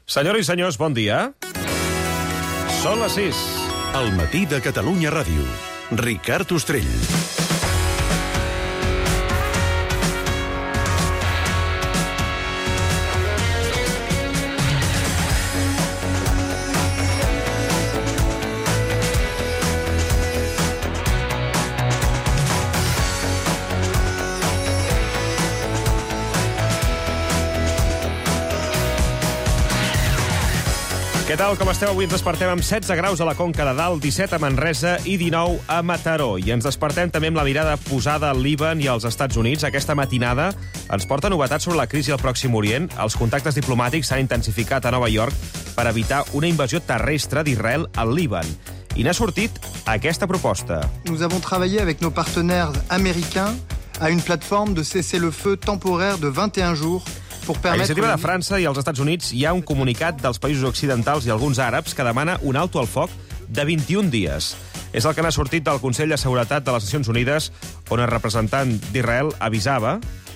Senyores i senyors, bon dia. Són les 6. Al matí de Catalunya Ràdio. Ricard Ostrell. Què tal, com esteu? Avui ens despertem amb 16 graus a la Conca de Dalt, 17 a Manresa i 19 a Mataró. I ens despertem també amb la mirada posada al Líban i als Estats Units. Aquesta matinada ens porta novetats sobre la crisi al Pròxim Orient. Els contactes diplomàtics s'han intensificat a Nova York per evitar una invasió terrestre d'Israel al Líban. I n'ha sortit aquesta proposta. Nous avons travaillé avec nos partenaires américains à une plateforme de cessez-le-feu temporaire de 21 jours. A l'iniciativa de França i als Estats Units hi ha un comunicat dels països occidentals i alguns àrabs que demana un alto al foc de 21 dies. És el que n'ha sortit del Consell de Seguretat de les Nacions Unides, on el representant d'Israel avisava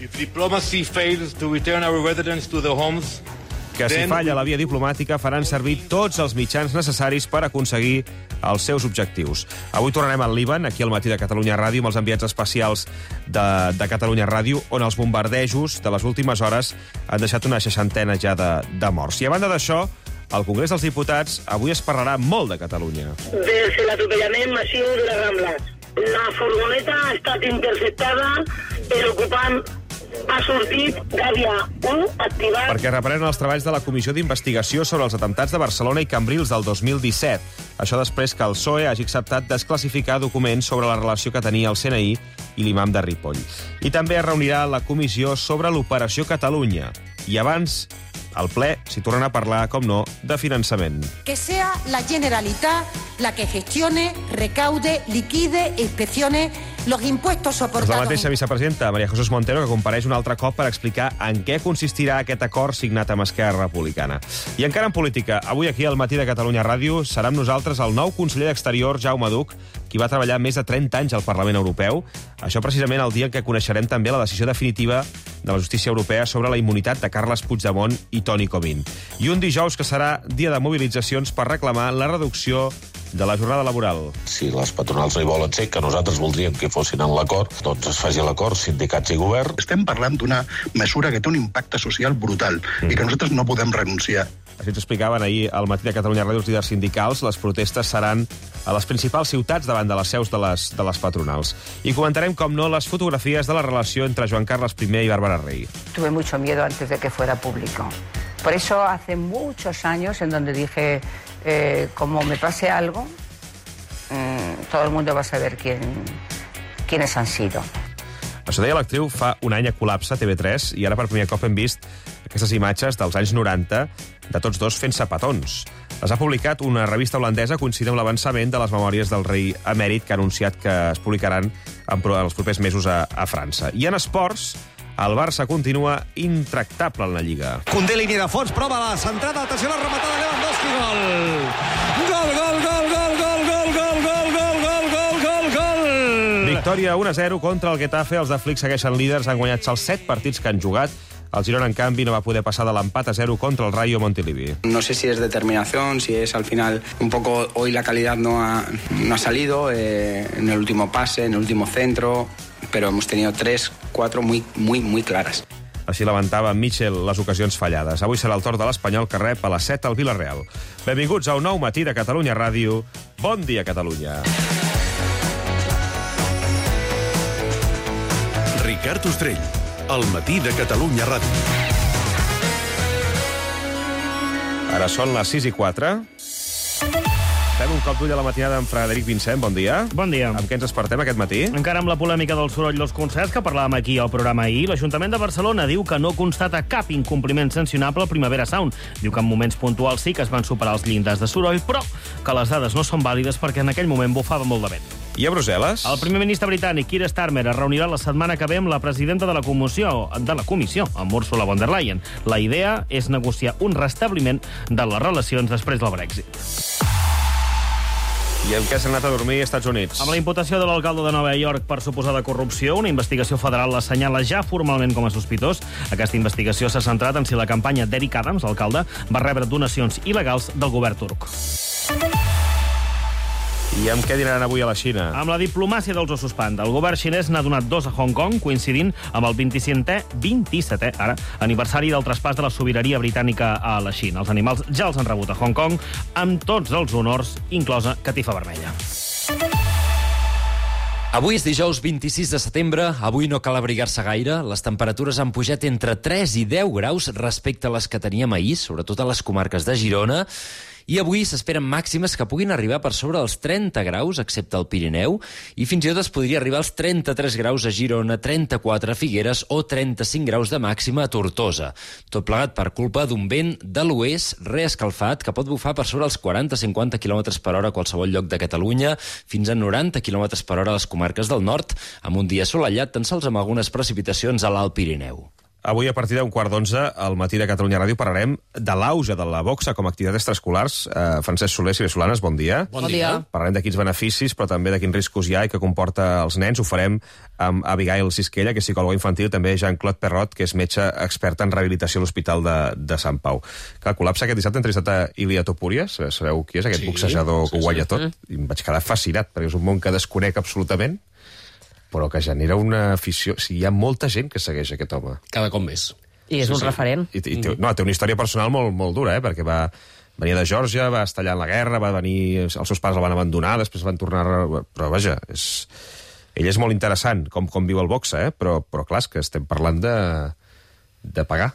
que si falla la via diplomàtica faran servir tots els mitjans necessaris per aconseguir els seus objectius. Avui tornarem al Líban, aquí al matí de Catalunya Ràdio, amb els enviats especials de Catalunya Ràdio, on els bombardejos de les últimes hores han deixat una 60 ja de morts. I a banda d'això, al Congrés dels Diputats avui es parlarà molt de Catalunya. Des l'atropellament massiu de les Rambles. La furgoneta ha estat interceptada, l'ocupant ha sortit Gàbia 1 activat. Perquè reprenen els treballs de la Comissió d'Investigació sobre els atemptats de Barcelona i Cambrils del 2017. Això després que el PSOE hagi acceptat desclassificar documents sobre la relació que tenia el CNI i l'imam de Ripoll. I també es reunirà la comissió sobre l'Operació Catalunya. I abans, al ple, s'hi tornen a parlar, com no, de finançament. Que sea la Generalitat la que gestione, recaude, liquide e inspeccione los impuestos soportados. És la mateixa vicepresidenta, María Jesús Montero, que compareix un altre cop per explicar en què consistirà aquest acord signat amb Esquerra Republicana. I encara en política, avui aquí al matí de Catalunya Ràdio serà amb nosaltres el nou conseller d'Exterior, Jaume Duch, qui va treballar més de 30 anys al Parlament Europeu. Això precisament el dia en què coneixerem també la decisió definitiva de la justícia europea sobre la immunitat de Carles Puigdemont i Toni Comín. I un dijous que serà dia de mobilitzacions per reclamar la reducció de la jornada laboral. Si les patronals no hi volen ser, que nosaltres voldríem que fossin en l'acord, doncs es faci l'acord, sindicats i govern. Estem parlant d'una mesura que té un impacte social brutal i que nosaltres no podem renunciar. Així ens explicaven ahir al matí de Catalunya Ràdio els líders sindicals. Les protestes seran a les principals ciutats davant de les seus de les patronals. I comentarem, com no, les fotografies de la relació entre Joan Carles I i Bárbara Rey. Tuve mucho miedo antes de que fuera público. Por eso hace muchos años en donde dije, como me pase algo, todo el mundo va a saber quiénes han sido. Això deia l'actriu fa un any a Col·lapse, TV3, i ara per primer cop hem vist aquestes imatges dels anys 90 de tots dos fent-se petons. Les ha publicat una revista holandesa coincidint amb l'avançament de les memòries del rei emèrit, que ha anunciat que es publicaran en els propers mesos a França. I en esports, el Barça continua intractable en la Lliga. Koundé, línia de fons, prova la centrada, atenció a la rematada, Lewandowski, gol! Gol, gol, gol, gol, gol, gol, gol, gol, gol, gol, gol, gol, gol! Victòria 1-0 contra el Getafe. Els de Flick segueixen líders, han guanyat els 7 partits que han jugat. El Girona, en canvi, no va poder pasar de l'empat a 0 contra el Rayo Montilivi. No sé si es determinación, si es al final un poco hoy la calidad no ha salido en el último pase, en el último centro, pero hemos tenido 3, 4 muy claras. Així lamentava Michel les ocasions fallades. Avui serà el torn de l'Espanyol, que rep a les 7 al Villarreal. Benvinguts a un nou matí de Catalunya Ràdio. Bon dia, Catalunya. Ricard Ostrell. Al matí de Catalunya Ràdio. Ara són les 6:04. Fem un cop d'ull a la matinada amb Frederic Vincent. Bon dia. Bon dia. Amb què ens despertem aquest matí? Encara amb la polèmica del soroll dels concerts que parlàvem aquí al programa ahir, l'Ajuntament de Barcelona diu que no constata cap incompliment sancionable al Primavera Sound. Diu que en moments puntuals sí que es van superar els llindars de soroll, però que les dades no són vàlides perquè en aquell moment bufava molt de vent. I a Brussel·les? El primer ministre britànic, Keir Starmer, es reunirà la setmana que ve amb la presidenta de la comissió, amb Ursula von der Leyen. La idea és negociar un restabliment de les relacions després del Brexit. I amb què s'han anat a dormir als Estats Units? Amb la imputació de l'alcalde de Nova York per suposada corrupció, una investigació federal l'assenyala ja formalment com a sospitós. Aquesta investigació s'ha centrat en si la campanya d'Eric Adams, l'alcalde, va rebre donacions il·legals del govern turc. I amb què dinaran avui a la Xina? Amb la diplomàcia dels ossos panda. El govern xinès n'ha donat 2 a Hong Kong, coincidint amb el 27è aniversari del traspàs de la sobirania britànica a la Xina. Els animals ja els han rebut a Hong Kong amb tots els honors, inclosa catifa vermella. Avui és dijous 26 de setembre, avui no cal abrigar-se gaire, les temperatures han pujat entre 3 i 10 graus respecte a les que teníem ahir, sobretot a les comarques de Girona, i avui s'esperen màximes que puguin arribar per sobre dels 30 graus, excepte al Pirineu, i fins i tot es podria arribar als 33 graus a Girona, 34 a Figueres o 35 graus de màxima a Tortosa. Tot plegat per culpa d'un vent de l'oest reescalfat que pot bufar per sobre els 40-50 km per hora a qualsevol lloc de Catalunya, fins a 90 km per hora a les comarques del nord, amb un dia assolellat tan sols amb algunes precipitacions a l'Alt Pirineu. Avui, a partir d'11:15, al matí de Catalunya Ràdio, parlarem de l'auge de la boxa com a activitat extraescolars. Francesc Soler, Sílvia Solanes, bon dia. Bon dia. Parlarem de quins beneficis, però també de quins riscos hi ha i que comporta els nens. Ho farem amb Abigail Sisquella, que és psicòloga infantil, també Jean-Claude Perrot, que és metge expert en rehabilitació a l'Hospital de Sant Pau. El col·lapse aquest dissabte entrevistat a Ilia Topurias. Sabeu qui és aquest boxejador que ho guanya tot? I em vaig quedar fascinat, perquè és un món que desconec absolutament, però que genera una afició. Hi ha molta gent que segueix aquest home. Cada cop més. I és un referent. Té una història personal molt dura, perquè venia de Geòrgia, va estar allà en la guerra, els seus pares el van abandonar, després van tornar... Però vaja, ell és molt interessant, com viu el boxe, però clar, és que estem parlant de pagar.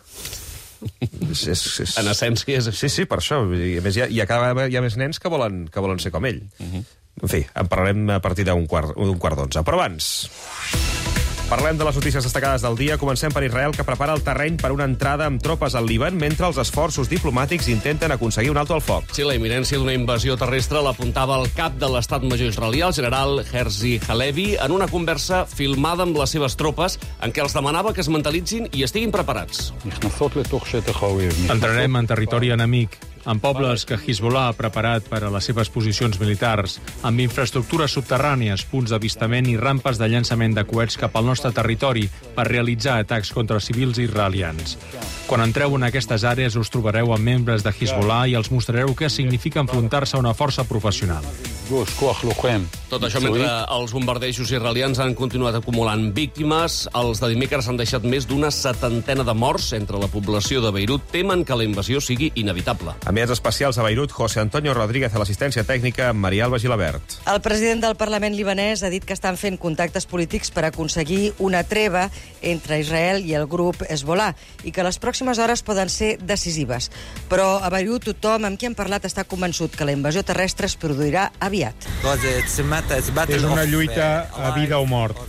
En essència és això. Sí, per això. I a més, hi ha més nens que volen ser com ell. En fi, en parlarem a partir d'un quart d'11. Però abans, parlem de les notícies destacades del dia. Comencem per Israel, que prepara el terreny per una entrada amb tropes al Líban mentre els esforços diplomàtics intenten aconseguir un alto al foc. Sí, la imminència d'una invasió terrestre l'apuntava el cap de l'estat major israelià, el general Herzi Halevi, en una conversa filmada amb les seves tropes en què els demanava que es mentalitzin i estiguin preparats. Entrarem en territori enemic, amb pobles que Hezbollah ha preparat per a les seves posicions militars, amb infraestructures subterrànies, punts d'avistament i rampes de llançament de coets cap al nostre territori per realitzar atacs contra civils israelians. Quan entreu en aquestes àrees us trobareu amb membres de Hezbollah i els mostrareu què significa enfrontar-se a una força professional. Tot això mentre els bombardejos israelians han continuat acumulant víctimes. Els de dimecres han deixat més d'una 70 de morts entre la població de Beirut. Temen que la invasió sigui inevitable. Enviats especials a Beirut, José Antonio Rodríguez a l'assistència tècnica, Maria Alba Gilabert. El president del Parlament libanès ha dit que estan fent contactes polítics per aconseguir una treva entre Israel i el grup Hezbollah i que les pròximes hores poden ser decisives. Però a Beirut tothom amb qui han parlat està convençut que la invasió terrestre es produirà aviat. És una lluita a vida o mort.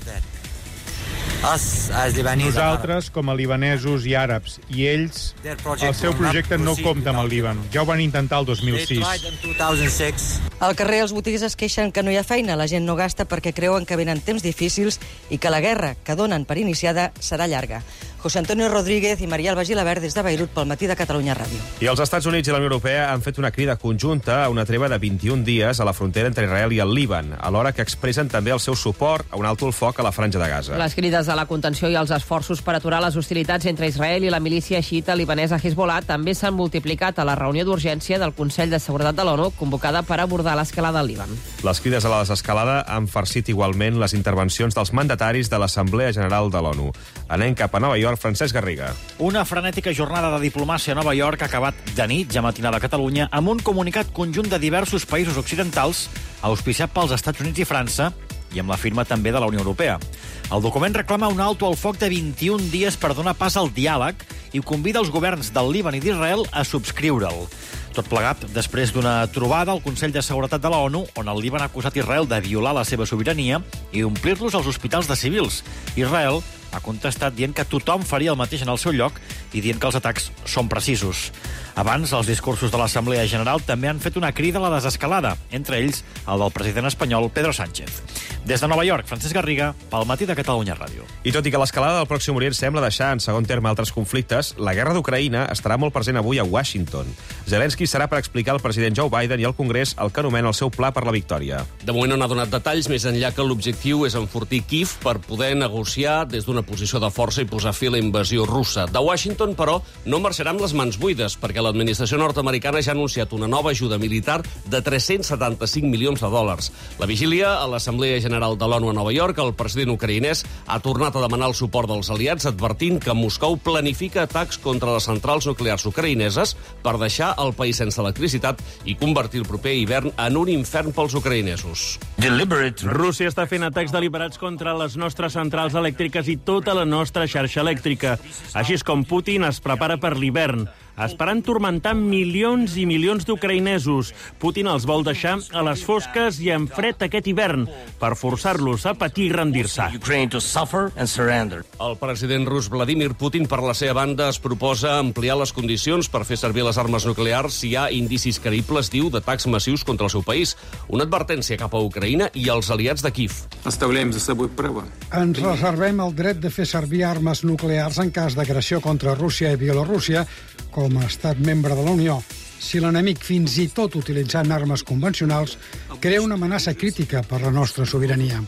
Nosaltres, com a libanesos i àrabs, i ells, el seu projecte no compta amb el Líban. Ja ho van intentar el 2006. Al carrer els botiguers es queixen que no hi ha feina, la gent no gasta perquè creuen que venen temps difícils i que la guerra que donen per iniciada serà llarga. José Antonio Rodríguez i Maria Alba Gilabert des de Beirut pel matí de Catalunya Ràdio. I els Estats Units i la Unió Europea han fet una crida conjunta a una treva de 21 dies a la frontera entre Israel i el Líban, alhora que expressen també el seu suport a un alto el foc a la Franja de Gaza. Les crides a la contenció i els esforços per aturar les hostilitats entre Israel i la milícia xiita libanesa Hezbollah també s'han multiplicat a la reunió d'urgència del Consell de Seguretat de l'ONU convocada per abordar l'escalada al Líban. Les crides a la desescalada han farcit igualment les intervencions dels mandataris de l'Assemblea General de l'ONU. Anem cap a Nova York, Francesc Garriga. Una frenètica jornada de diplomàcia a Nova York ha acabat de nit, ja matinada a Catalunya, amb un comunicat conjunt de diversos països occidentals auspiciat pels Estats Units i França i amb la firma també de la Unió Europea. El document reclama un alto al foc de 21 dies per donar pas al diàleg i convida els governs del Líban i d'Israel a subscriure'l. Tot plegat després d'una trobada al Consell de Seguretat de la ONU, on el Líban ha acusat Israel de violar la seva sobirania i d'omplir-los els hospitals de civils. Israel ha contestat dient que tothom faria el mateix en el seu lloc i dient que els atacs són precisos. Abans, els discursos de l'Assemblea General també han fet una crida a la desescalada, entre ells el del president espanyol Pedro Sánchez. Des de Nova York, Francesc Garriga, pel Matí de Catalunya Ràdio. I tot i que l'escalada del Pròxim Orient sembla deixar en segon terme altres conflictes, la guerra d'Ucraïna estarà molt present avui a Washington. Zelensky serà per explicar al president Joe Biden i al Congrés el que anomena el seu pla per la victòria. De moment no n'ha donat detalls, més enllà que l'objectiu és enfortir Kyiv per poder negociar des d'una posició de força i posar fi a la invasió russa. De Washington, però, no marxarà amb les mans buides, perquè l'administració nord-americana ja ha anunciat una nova ajuda militar de 375 milions de dòlars. La vigília a l'Assemblea General de l'ONU a Nova York, el president ucraïnès ha tornat a demanar el suport dels aliats, advertint que Moscou planifica atacs contra les centrals nuclears ucraïneses per deixar el país sense electricitat i convertir el proper hivern en un infern pels ucraïnesos. Rússia està fent atacs deliberats contra les nostres centrals elèctriques i tota la nostra xarxa elèctrica. Així és com Putin es prepara per l'hivern, esperant turmentar milions i milions d'ucraïnesos. Putin els vol deixar a les fosques i en fred aquest hivern per forçar-los a patir i rendir-se. El president rus Vladimir Putin, per la seva banda, es proposa ampliar les condicions per fer servir les armes nuclears si hi ha indicis creïbles, diu, d'atacs massius contra el seu país. Una advertència cap a Ucraïna i els aliats de Kyiv. Ens reservem el dret de fer servir armes nuclears en cas d'agressió contra Rússia i Bielorússia com a estat membre de la Unió. Si l'enemic, fins i tot utilitzant armes convencionals, crea una amenaça crítica per la nostra sobirania.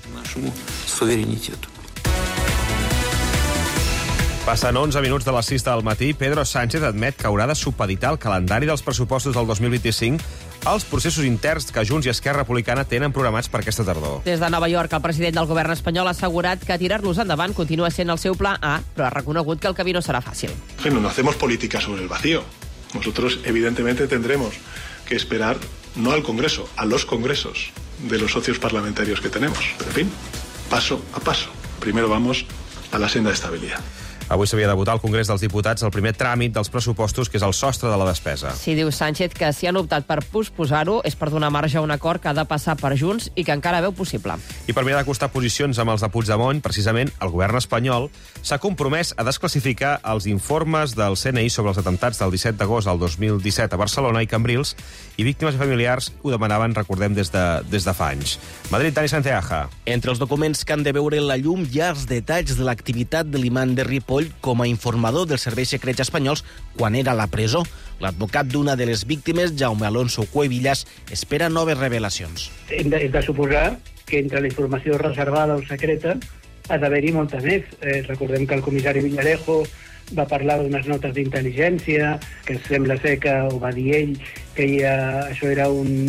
Passen 11 minuts de les 6 del matí. Pedro Sánchez admet que haurà de supeditar el calendari dels pressupostos del 2025 als processos interns que Junts i Esquerra Republicana tenen programats per aquesta tardor. Des de Nova York, el president del govern espanyol ha assegurat que tirar-los endavant continua sent el seu pla A, però ha reconegut que el camí no serà fàcil. No hacemos política sobre el vacío. Nosotros, evidentemente, tendremos que esperar no al Congreso, a los congresos de los socios parlamentarios que tenemos. Pero, en fin, paso a paso. Primero vamos a la senda de estabilidad. Avui s'havia de votar al Congrés dels Diputats el primer tràmit dels pressupostos, que és el sostre de la despesa. Sí, diu Sánchez que si han optat per posposar-ho és per donar marge a un acord que ha de passar per Junts i que encara veu possible. I per mirar d'acostar posicions amb els de Puigdemont, precisament, el govern espanyol s'ha compromès a desclassificar els informes del CNI sobre els atemptats del 17 d'agost del 2017 a Barcelona i Cambrils, i víctimes i familiars ho demanaven, recordem, des de fa anys. Madrid, Dani Sanceaja. Entre els documents que han de veure la llum hi ha els detalls de l'activitat de l'imam de Ripoll com a informador dels serveis secrets espanyols quan era a la presó. L'advocat d'una de les víctimes, Jaume Alonso Cuevillas, espera noves revelacions. Hem de suposar que entre la informació reservada o secreta ha d'haver-hi molta més. Recordem que el comissari Villarejo va parlar d'unes notes d'intel·ligència, que sembla ser que ho va dir ell, que això era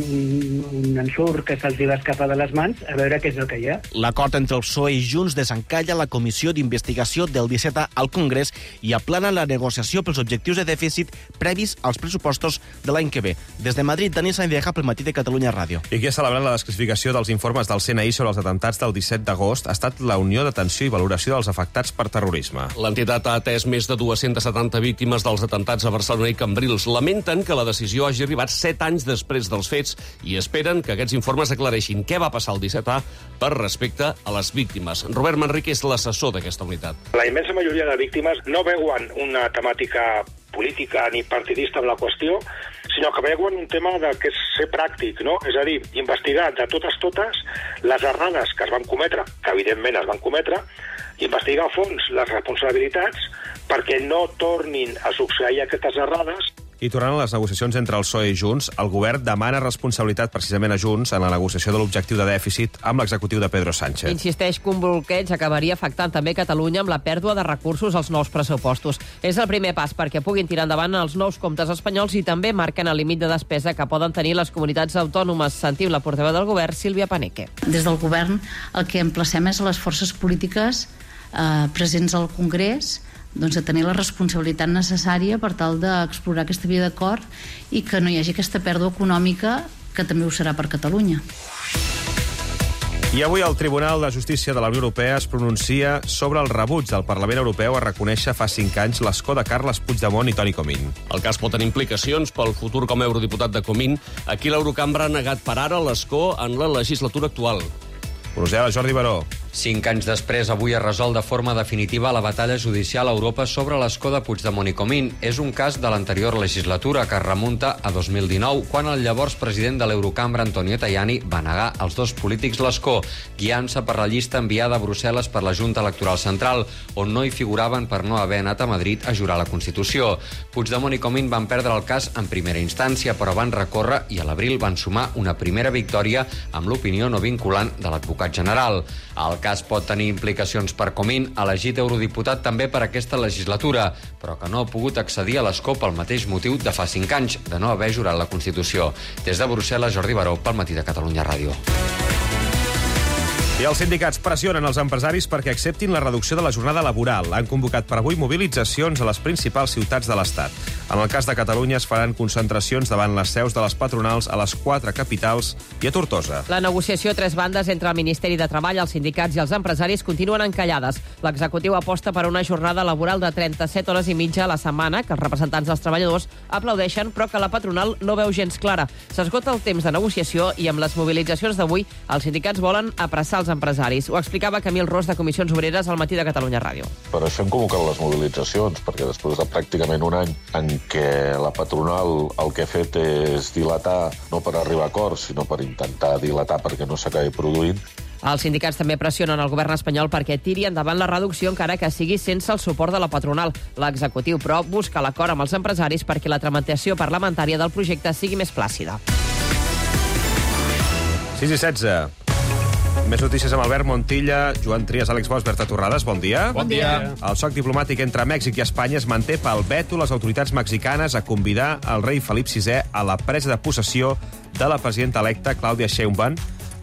un ensurt que se'ls va escapar de les mans, a veure què és el que hi ha. L'acord entre el PSOE i Junts desencalla la comissió d'investigació del 17 al Congrés i aplana la negociació pels objectius de dèficit previs als pressupostos de l'any que ve. Des de Madrid, Dani Sanceaja, pel Matí de Catalunya Ràdio. I qui ha celebrat la desclassificació dels informes del CNI sobre els atemptats del 17 d'agost ha estat la Unió d'Atenció i Valoració dels Afectats per Terrorisme. L'entitat ha atès més de 270 víctimes dels atemptats a Barcelona i Cambrils. Lamenten que la decisió hagi arribat 7 anys després dels fets i esperen que aquests informes aclareixin què va passar el 17A per respecte a les víctimes. Robert Manrique és l'assessor d'aquesta unitat. La immensa majoria de víctimes no veuen una temàtica política ni partidista amb la qüestió, sinó que veuen un tema de que és ser pràctic, no? És a dir, investigar de totes les errades que es van cometre, que evidentment es van cometre, i investigar a fons les responsabilitats perquè no tornin a succeir aquestes errades. I tornant a les negociacions entre el PSOE i Junts, el govern demana responsabilitat precisament a Junts en la negociació de l'objectiu de dèficit amb l'executiu de Pedro Sánchez. Insisteix que un bloqueig acabaria afectant també Catalunya amb la pèrdua de recursos als nous pressupostos. És el primer pas perquè puguin tirar endavant els nous comptes espanyols i també marquen el límit de despesa que poden tenir les comunitats autònomes. Sentim la portaveu del govern, Sílvia Paneque. Des del govern el que emplacem és a les forces polítiques presents al Congrés doncs, a tenir la responsabilitat necessària per tal d'explorar aquesta via d'acord i que no hi hagi aquesta pèrdua econòmica que també ho serà per Catalunya. I avui el Tribunal de Justícia de la Unió Europea es pronuncia sobre el rebuig del Parlament Europeu a reconèixer fa 5 anys l'escó de Carles Puigdemont i Toni Comín. El cas pot tenir implicacions pel futur com a eurodiputat de Comín. Aquí l'Eurocambra ha negat per ara l'escó en la legislatura actual. Brussel·les, Jordi Baró. 5 anys després, avui es resol de forma definitiva la batalla judicial a Europa sobre l'escó de Puigdemont i Comín. És un cas de l'anterior legislatura que es remunta a 2019, quan el llavors president de l'Eurocambra, Antonio Tajani, va negar als dos polítics l'escó, guiant-se per la llista enviada a Brussel·les per la Junta Electoral Central, on no hi figuraven per no haver anat a Madrid a jurar la Constitució. Puigdemont i Comín van perdre el cas en primera instància, però van recórrer i a l'abril van sumar una primera victòria amb l'opinió no vinculant de l'advocat general. El cas pot tenir implicacions per Comín, elegit eurodiputat també per aquesta legislatura, però que no ha pogut accedir a l'escó pel mateix motiu de fa 5 anys, de no haver jurat la Constitució. Des de Brussel·les, Jordi Baró, pel Matí de Catalunya Ràdio. I els sindicats pressionen els empresaris perquè acceptin la reducció de la jornada laboral. Han convocat per avui mobilitzacions a les principals ciutats de l'Estat. En el cas de Catalunya es faran concentracions davant les seus de les patronals a les 4 capitals i a Tortosa. La negociació a 3 bandes entre el Ministeri de Treball, els sindicats i els empresaris continuen encallades. L'executiu aposta per una jornada laboral de 37 hores i mitja a la setmana, que els representants dels treballadors aplaudeixen, però que la patronal no veu gens clara. S'esgota el temps de negociació i amb les mobilitzacions d'avui els sindicats volen apressar els empresaris. Ho explicava Camil Ros, de Comissions Obreres, al Matí de Catalunya Ràdio. Per això hem convocat les mobilitzacions, perquè després de pràcticament un any en què la patronal el que ha fet és dilatar, no per arribar a acords, sinó per intentar dilatar perquè no s'acabi produint. Els sindicats també pressionen el govern espanyol perquè tiri endavant la reducció, encara que sigui sense el suport de la patronal. L'executiu, però, busca l'acord amb els empresaris perquè la tramitació parlamentària del projecte sigui més plàcida. 6:16. Més notícies amb Albert Montilla, Joan Trias, Àlex Bosch, Berta Torrades. Bon dia. Bon dia. El soc diplomàtic entre Mèxic i Espanya es manté pel veto les autoritats mexicanes a convidar el rei Felip VI a la presa de possessió de la presidenta electa Claudia Sheinbaum,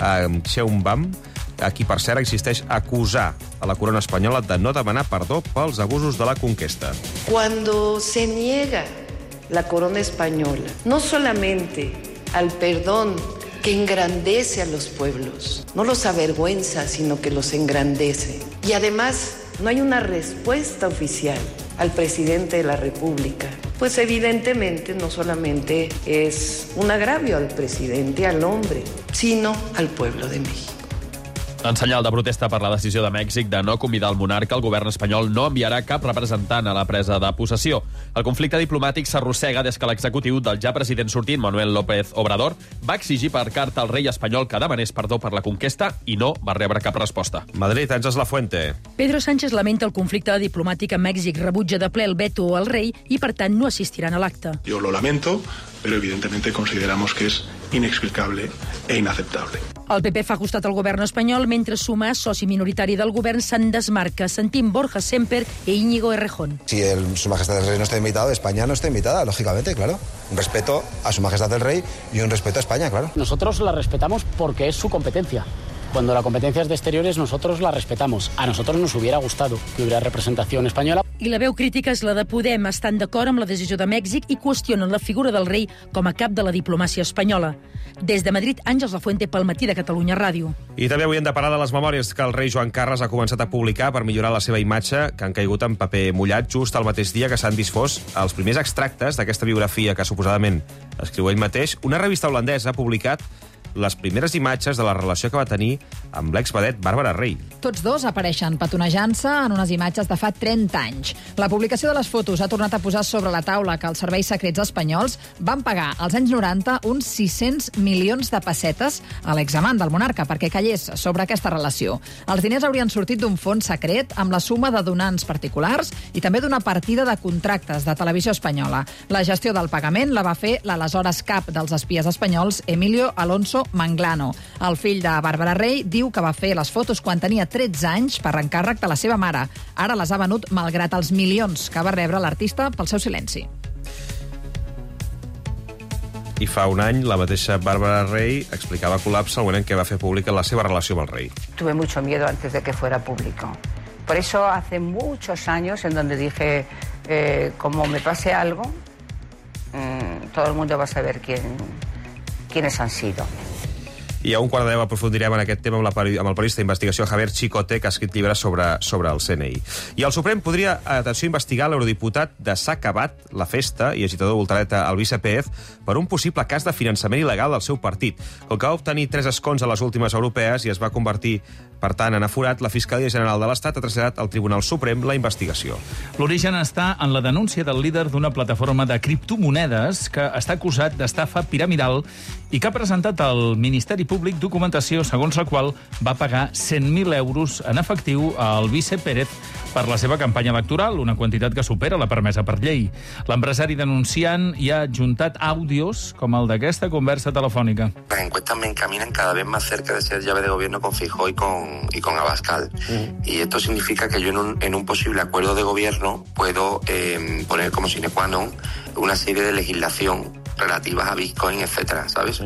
a qui, per cert, existeix acusar a la corona espanyola de no demanar perdó pels abusos de la conquesta. Cuando se niega la corona española, no solamente al perdón que engrandece a los pueblos, no los avergüenza, sino que los engrandece. Y además, no hay una respuesta oficial al presidente de la República. Pues evidentemente no solamente es un agravio al presidente, al hombre, sino al pueblo de México. En senyal de protesta per la decisió de Mèxic de no convidar el monarca, el govern espanyol no enviarà cap representant a la presa de possessió. El conflicte diplomàtic s'arrossega des que l'executiu del ja president sortint, Manuel López Obrador, va exigir per carta al rei espanyol que demanés perdó per la conquesta i no va rebre cap resposta. Madrid, Àngels Lafuente. Pedro Sánchez lamenta el conflicte diplomàtic a Mèxic, rebutja de ple el veto al rei i, per tant, no assistiran a l'acte. Yo lo lamento, pero evidentemente consideramos que es inexplicable e inaceptable. El PP fa costat al govern espanyol, mentre Sumar, soci minoritari del govern, se'n desmarca. Sentim Borja Semper e Íñigo Errejón. Si Su Majestad el Rey no está invitado, España no está invitada, lógicamente, claro. Un respeto a Su Majestad el Rey y un respeto a España, claro. Nosotros la respetamos porque es su competencia. Cuando la competencia es de exteriores, nosotros la respetamos. A nosotros nos hubiera gustado que hubiera representación española. I la veu crítica és la de Podem. Estan d'acord amb la decisió de Mèxic i qüestionen la figura del rei com a cap de la diplomàcia espanyola. Des de Madrid, Àngels Lafuente pel Matí de Catalunya Ràdio. I també avui hem de parlar de les memòries que el rei Joan Carles ha començat a publicar per millorar la seva imatge, que han caigut en paper mullat just al mateix dia que s'han disfós els primers extractes d'aquesta biografia que suposadament escriu ell mateix. Una revista holandesa ha publicat les primeres imatges de la relació que va tenir amb l'exvedet Bàrbara Rey. Tots dos apareixen petonejant-se en unes imatges de fa 30 anys. La publicació de les fotos ha tornat a posar sobre la taula que els serveis secrets espanyols van pagar als anys 90 uns 600 milions de pessetes a l'examant del monarca perquè callés sobre aquesta relació. Els diners haurien sortit d'un fons secret amb la suma de donants particulars i també d'una partida de contractes de Televisió Espanyola. La gestió del pagament la va fer l'aleshores cap dels espies espanyols, Emilio Alonso Manglano. El fill de Bàrbara Rey diu que va fer les fotos quan tenia 13 anys per encàrrec de la seva mare. Ara les ha venut malgrat els milions que va rebre l'artista pel seu silenci. I fa un any la mateixa Bàrbara Rey explicava col·lapse al moment en què va fer pública la seva relació amb el rei. Tuve mucho miedo antes de que fuera público. Por eso hace muchos años en donde dije, como me pase algo, todo el mundo va a saber quiénes han sido. I a 1:15 aprofundirem en aquest tema amb el periodista d'investigació Javier Chicote, que ha escrit llibres sobre el CNI. I el Suprem podria, atenció, investigar l'eurodiputat de S'ha acabat la festa i agitador d'ultradreta Alvise Pérez per un possible cas de finançament il·legal del seu partit. Com que va obtenir 3 escons a les últimes europees i es va convertir, per tant, en aforat, la Fiscalia General de l'Estat ha traslladat al Tribunal Suprem la investigació. L'origen està en la denúncia del líder d'una plataforma de criptomonedes que està acusat d'estafa piramidal i que ha presentat al Ministeri Públic documentació segons la qual va pagar 100.000 euros en efectiu a Alvise Pérez per la seva campanya electoral, una quantitat que supera la permesa per llei. L'empresari denunciant hi ha adjuntat àudios com el d'aquesta conversa telefònica. Las encuestas me encaminan cada vez más cerca de ser llave de gobierno con Feijóo y con Abascal. Y esto significa que yo en un posible acuerdo de gobierno puedo poner como sine qua non una serie de legislación relativas a Bitcoin, etcétera, ¿sabes?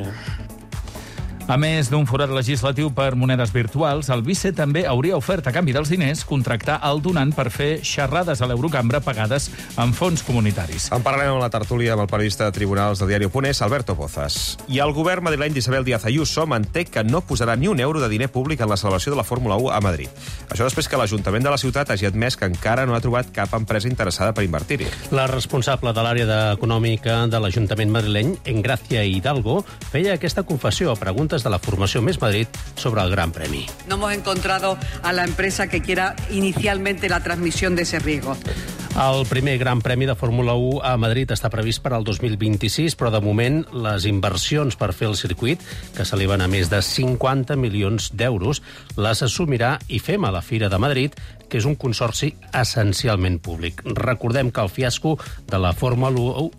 A més d'un forat legislatiu per monedes virtuals, el vice també hauria ofert, a canvi dels diners, contractar el donant per fer xerrades a l'Eurocambra pagades amb fons comunitaris. En parlarem amb la tertúlia amb el periodista de tribunals del diari Oponés, Alberto Pozas. I el govern madrileny d'Isabel Díaz Ayuso manté que no posarà ni un euro de diner públic en la celebració de la Fórmula 1 a Madrid. Això després que l'Ajuntament de la ciutat hagi admès que encara no ha trobat cap empresa interessada per invertir-hi. La responsable de l'àrea econòmica de l'Ajuntament madrileny, Engracia Hidalgo, feia aquesta confessió a preguntes de la Formació Més Madrid sobre el Gran Premi. No hemos encontrado a la empresa que quiera inicialmente la transmisión de ese riesgo. El primer Gran Premi de Fórmula 1 a Madrid està previst per al 2026, però de moment les inversions per fer el circuit, que s'eleven a més de 50 milions d'euros, les assumirà IFEMA, la Fira de Madrid, que és un consorci essencialment públic. Recordem que el fiasco de la Fórmula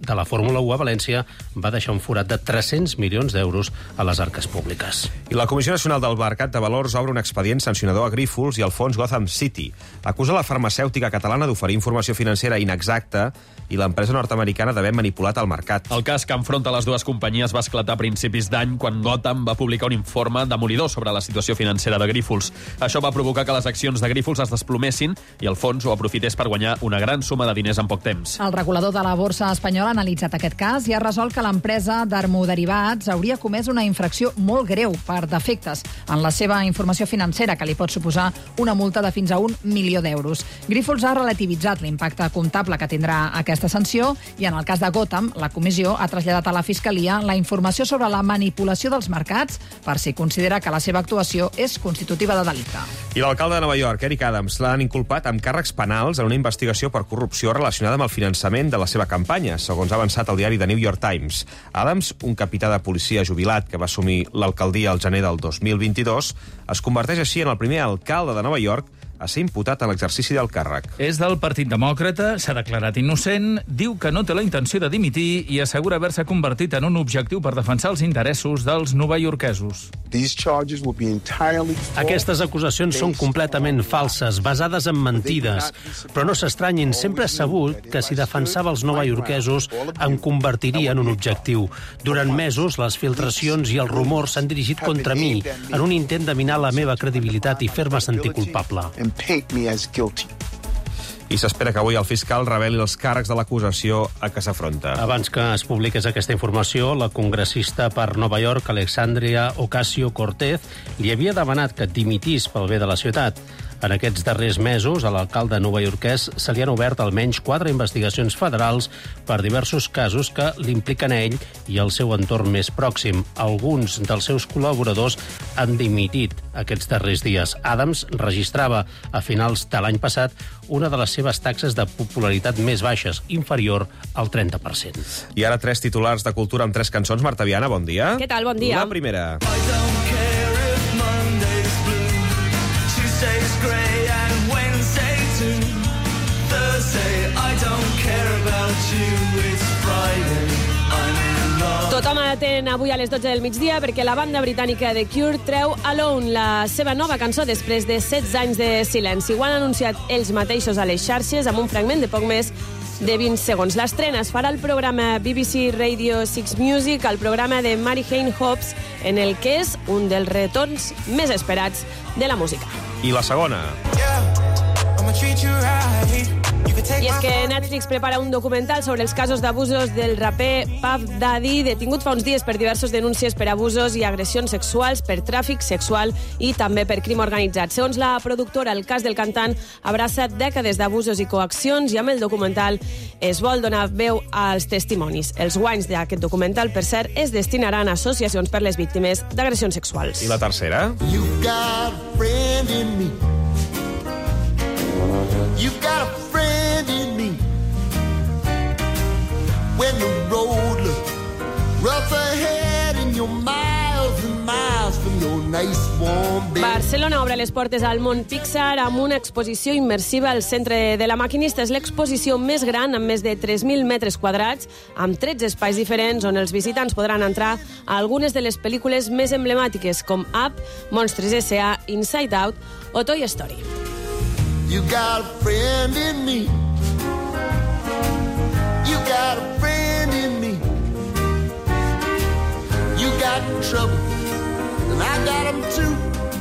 1 a València va deixar un forat de 300 milions d'euros a les arques públiques. I la Comissió Nacional del Mercat de Valors obre un expedient sancionador a Grífols i al fons Gotham City. Acusa la farmacèutica catalana d'oferir informació financera inexacta i l'empresa nord-americana d'haver manipulat el mercat. El cas que enfronta les dues companyies va esclatar a principis d'any quan Gotham va publicar un informe demolidor sobre la situació financera de Grífols. Això va provocar que les accions de Grífols es desplomessin i el fons ho aprofités per guanyar una gran suma de diners en poc temps. El regulador de la borsa espanyola ha analitzat aquest cas i ha resolt que l'empresa d'Hermoderivats hauria comès una infracció molt greu per defectes en la seva informació financera, que li pot suposar una multa de fins a 1 milió d'euros. Grífols ha relativitzat l'impacte comptable que tindrà aquesta sanció i en el cas de Gotham, la comissió ha traslladat a la Fiscalia la informació sobre la manipulació dels mercats per si considera que la seva actuació és constitutiva de delicte. I l'alcalde de Nova York, Eric Adams, l'han inculpat amb càrrecs penals en una investigació per corrupció relacionada amb el finançament de la seva campanya, segons ha avançat el diari The New York Times. Adams, un capità de policia jubilat que va assumir l'alcaldia al gener del 2022, es converteix així en el primer alcalde de Nova York a ser imputat en l'exercici del càrrec. És del Partit Demòcrata, s'ha declarat innocent, diu que no té la intenció de dimitir i assegura haver-se convertit en un objectiu per defensar els interessos dels novaiorquesos. Aquestes acusacions són completament falses, basades en mentides. Però no s'estranyin, sempre he sabut que si defensava els novaiorquesos em convertiria en un objectiu. Durant mesos, les filtracions i els rumors s'han dirigit contra mi en un intent de minar la meva credibilitat i fer-me sentir culpable. I s'espera que avui el fiscal reveli els càrrecs de l'acusació a què s'afronta. Abans que es publiqués aquesta informació, la congressista per Nova York, Alexandria Ocasio-Cortez, li havia demanat que dimitís pel bé de la ciutat. En aquests darrers mesos, a l'alcalde novaiorquès se li han obert almenys 4 investigacions federals per diversos casos que l'impliquen a ell i al seu entorn més pròxim. Alguns dels seus col·laboradors han dimitit aquests darrers dies. Adams registrava a finals de l'any passat una de les seves taxes de popularitat més baixes, inferior al 30%. I ara 3 titulars de cultura amb 3 cançons. Marta Viana, bon dia. Què tal? Bon dia. La primera. Tothom atén avui a les 12 del migdia perquè la banda britànica The Cure treu Alone, la seva nova cançó després de 16 anys de silenci. Ho han anunciat ells mateixos a les xarxes amb un fragment de poc més de 20 segons. L'estrena es farà al programa BBC Radio 6 Music, el programa de Mary Jane Hobbs, en el que és un dels retorns més esperats de la música. I la segona. Yeah, I'ma treat you right. You can I és que Netflix prepara un documental sobre els casos d'abusos del raper Puff Daddy, detingut fa uns dies per diversos denúncies per abusos i agressions sexuals, per tràfic sexual i també per crim organitzat. Segons la productora, el cas del cantant abraça dècades d'abusos i coaccions i amb el documental es vol donar veu als testimonis. Els guanys d'aquest documental, per cert, es destinaran a associacions per les víctimes d'agressions sexuals. I la tercera? You got a friend in me. You got a friend in me. When the road looks rough ahead and you're miles and miles from your nice warm bed. Barcelona obre les portes al món Pixar amb una exposició immersiva al centre de la Maquinista. És l'exposició més gran, amb més de 3.000 metres quadrats, amb 13 espais diferents on els visitants podran entrar a algunes de les pel·lícules més emblemàtiques, com Up, Monsters S.A., Inside Out o Toy Story. You got a friend in me. You got a friend in me. You got trouble, and I got them too.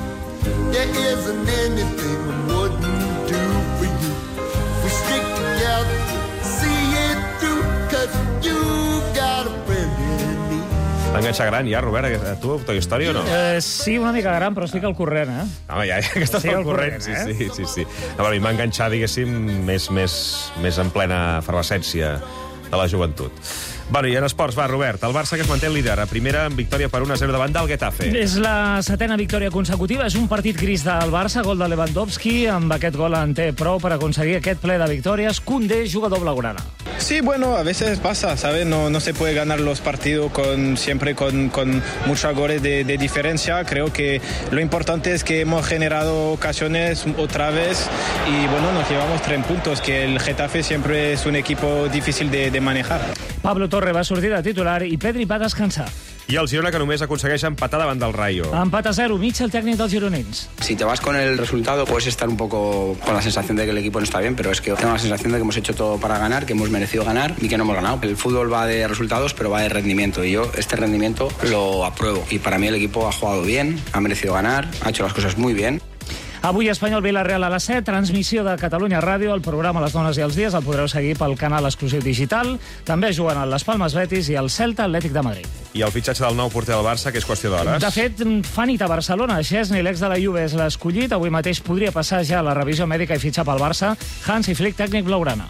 There isn't anything I wouldn't do for you. We stick together, see it through, 'cause you got a friend in me. T'enganxa gran ja, Robert, a tu, Toy Story o no? Sí, una mica gran, però estic al corrent, Home, ja, que estàs al corrent, sí. No, a mi m'ha enganxat, diguéssim, més en plena efervescència de la joventut. Bueno, i en esports, va, Robert, el Barça que es manté líder, a primera amb victòria per 1-0 davant del Getafe. És la 7ª victòria consecutiva, és un partit gris del Barça, gol de Lewandowski, amb aquest gol en té prou per aconseguir aquest ple de victòries. Koundé, jugador blaugrana. Sí, bueno, a veces pasa, ¿sabes? No se puede ganar los partidos siempre con muchos goles de diferencia. Creo que lo importante es que hemos generado ocasiones otra vez y, bueno, nos llevamos 3 puntos, que el Getafe siempre es un equipo difícil de manejar. Pablo Torre va sortir de titular i Pedri va descansar. I el Girona, que només aconsegueix empatar davant del Rayo. Empat a 0, Mitchell, tècnic dels gironins. Si te vas con el resultado, puedes estar un poco con la sensación de que el equipo no está bien, pero es que tengo la sensación de que hemos hecho todo para ganar, que hemos merecido ganar y que no hemos ganado. El fútbol va de resultados, pero va de rendimiento, y yo este rendimiento lo apruebo. Y para mí el equipo ha jugado bien, ha merecido ganar, ha hecho las cosas muy bien. Avui Espanyol Vila-real a les 7, transmissió de Catalunya Ràdio, el programa Les dones i els dies, el podreu seguir pel canal exclusiu digital. També juguen el Las Palmas Betis i el Celta Atlètic de Madrid. I el fitxatge del nou porter del Barça, que és qüestió d'hores. De fet, fa nit a Barcelona. Szczesny, l'ex de la Juve, és l'escollit. Avui mateix podria passar ja la revisió mèdica i fitxar pel Barça. Hansi Flick, tècnic blaugrana.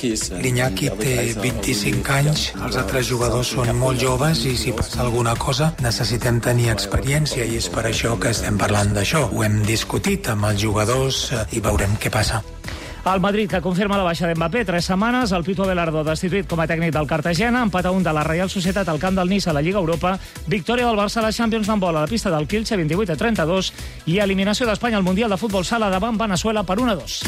L'Iñaki té 25 anys, els altres jugadors són molt joves i si passa alguna cosa necessitem tenir experiència i és per això que estem parlant d'això. Ho hem discutit amb els jugadors i veurem què passa. El Madrid, que confirma la baixa d'Mbappé, 3 setmanes. El Pitu Abelardo, destituït com a tècnic del Cartagena. Empat a 1 de la Reial Societat al camp del Niça a la Lliga Europa. Victòria del Barça a la Champions d'handbol a la pista del Kielce, 28-32. I eliminació d'Espanya al Mundial de Futbol Sala davant Veneçuela per 1-2.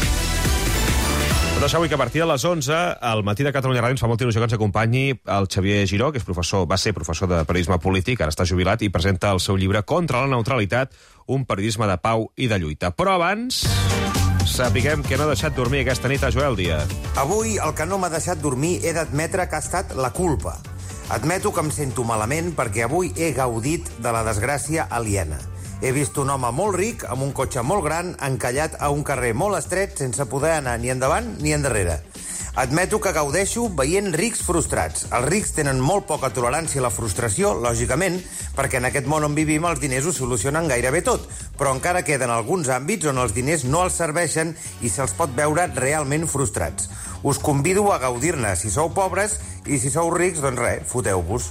Però avui que a partir de les 11, al Matí de Catalunya Ràdio ens fa molta il·lusió que ens acompanyi el Xavier Giró, que és va ser professor de periodisme polític, ara està jubilat, i presenta el seu llibre Contra la neutralitat, un periodisme de pau i de lluita. Però abans, sapiguem que no ha deixat dormir aquesta nit a Joel Díaz. Avui el que no m'ha deixat dormir he d'admetre que ha estat la culpa. Admeto que em sento malament perquè avui he gaudit de la desgràcia aliena. He vist un home molt ric, amb un cotxe molt gran, encallat a un carrer molt estret, sense poder anar ni endavant ni endarrere. Admeto que gaudeixo veient rics frustrats. Els rics tenen molt poca tolerància a la frustració, lògicament, perquè en aquest món on vivim els diners ho solucionen gairebé tot, però encara queden alguns àmbits on els diners no els serveixen i se'ls pot veure realment frustrats. Us convido a gaudir-ne si sou pobres i si sou rics, doncs res, foteu-vos.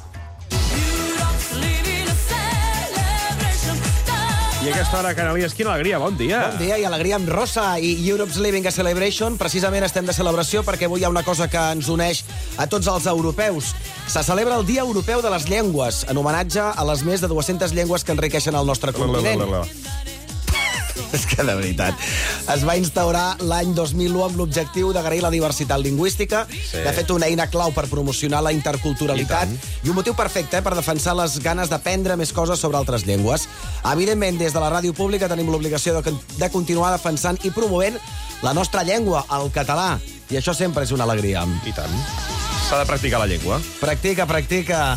I aquesta hora, Canalies, quina alegria, bon dia. Bon dia i alegria amb Rosa i Europe's Living a Celebration. Precisament estem de celebració perquè avui hi ha una cosa que ens uneix a tots els europeus. Se celebra el Dia Europeu de les Llengües, en homenatge a les més de 200 llengües que enriqueixen el nostre continent. És que, de veritat, es va instaurar l'any 2001 amb l'objectiu d'agrair la diversitat lingüística. Sí. De fet, una eina clau per promocionar la interculturalitat i un motiu perfecte per defensar les ganes d'aprendre més coses sobre altres llengües. Evidentment, des de la ràdio pública tenim l'obligació de continuar defensant i promovent la nostra llengua, el català. I això sempre és una alegria. I tant. S'ha de practicar la llengua. Practica, practica.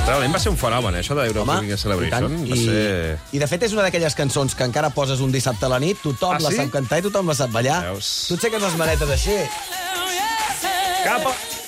Realment va ser un fenomen, això d'Europe Living Celebration. I de fet és una d'aquelles cançons que encara poses un dissabte a la nit, tothom la sap cantar i tothom la sap ballar. Tu et seques les manetes així. Capa!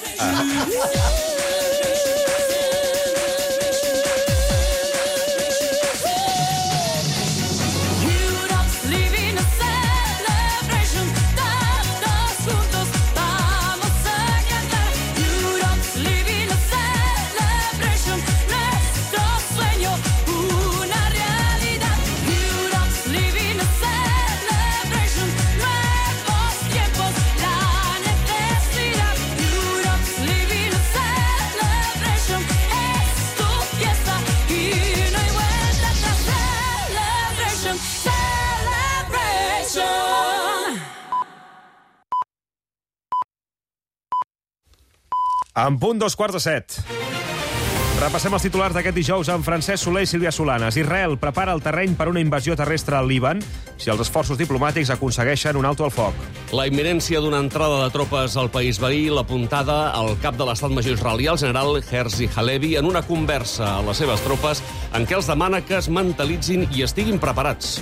En punt 7:15. Repassem els titulars d'aquest dijous amb Francesc Soler i Sílvia Solanes. Israel prepara el terreny per una invasió terrestre al Líban si els esforços diplomàtics aconsegueixen un alto al foc. La imminència d'una entrada de tropes al país veí l'apuntada al cap de l'estat major israelià, el general Herzi Halevi, en una conversa a les seves tropes en què els demana que es mentalitzin i estiguin preparats.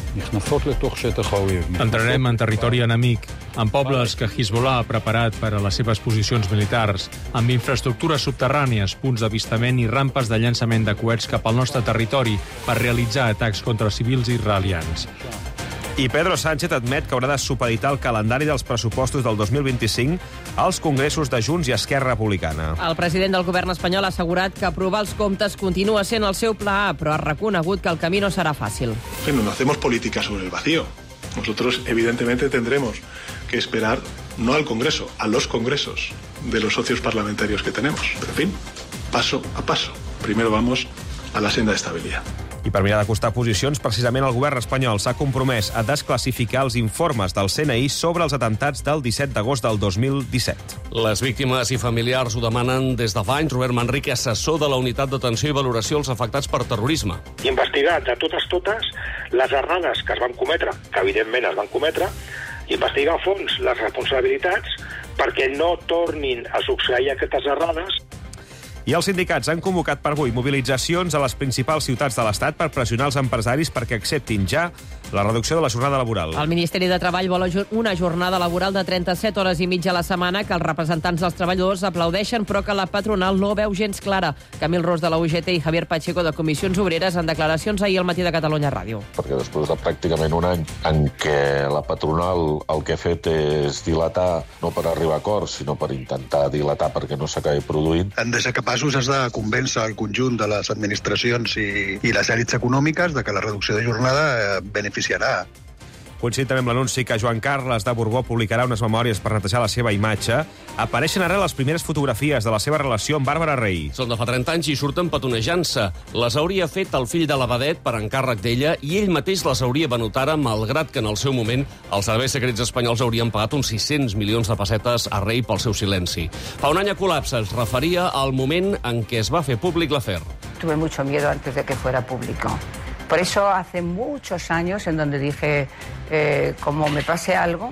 Entrarem en territori enemic, en pobles que Hezbollah ha preparat per a les seves posicions militars, amb infraestructures subterrànies, punts d'avistament i rampes de llançament de coets cap al nostre territori per realitzar atacs contra civils israelians. I Pedro Sánchez admet que haurà de supeditar el calendari dels pressupostos del 2025 als congressos de Junts i Esquerra Republicana. El president del govern espanyol ha assegurat que aprovar els comptes continua sent el seu pla A, però ha reconegut que el camí no serà fàcil. No hacemos política sobre el vacío. Nosotros, evidentemente, tendremos que esperar no al Congreso, a los congresos de los socios parlamentarios que tenemos. Pero, en fin, paso a paso. Primero vamos a la senda de estabilidad. I per mirar d'acostar posicions, precisament el govern espanyol s'ha compromès a desclassificar els informes del CNI sobre els atemptats del 17 d'agost del 2017. Les víctimes i familiars ho demanen des de fa anys. Robert Manrique, assessor de la Unitat d'Atenció i Valoració als Afectats per Terrorisme. I investigar de totes les errades que es van cometre, que evidentment es van cometre, i investigar a fons les responsabilitats perquè no tornin a succeir aquestes errades. I els sindicats han convocat per avui mobilitzacions a les principals ciutats de l'Estat per pressionar els empresaris perquè acceptin ja la reducció de la jornada laboral. El Ministeri de Treball vol una jornada laboral de 37 hores i mitja a la setmana que els representants dels treballadors aplaudeixen, però que la patronal no veu gens clara. Camil Ros de la UGT i Javier Pacheco de Comissions Obreres en declaracions ahir al Matí de Catalunya Ràdio. Perquè després de pràcticament un any en què la patronal el que ha fet és dilatar, no per arribar a acords, sinó per intentar dilatar perquè no s'acabi produint. Han de ser capaços has de convèncer el conjunt de les administracions i les èlits econòmiques de que la reducció de jornada beneficiarà. Coincidint també amb l'anunci que Joan Carles de Borbó publicarà unes memòries per netejar la seva imatge, apareixen ara les primeres fotografies de la seva relació amb Bàrbara Rey. Són de fa 30 anys i surten petonejant-se. Les hauria fet el fill de la vedet per encàrrec d'ella i ell mateix les hauria venut ara, malgrat que en el seu moment els serveis secrets espanyols haurien pagat uns 600 milions de pessetes a Rey pel seu silenci. Fa un any a col·lapse es referia al moment en què es va fer públic l'afer. Tuve mucho miedo antes de que fuera público. Por eso hace muchos años en donde dije, como me pase algo,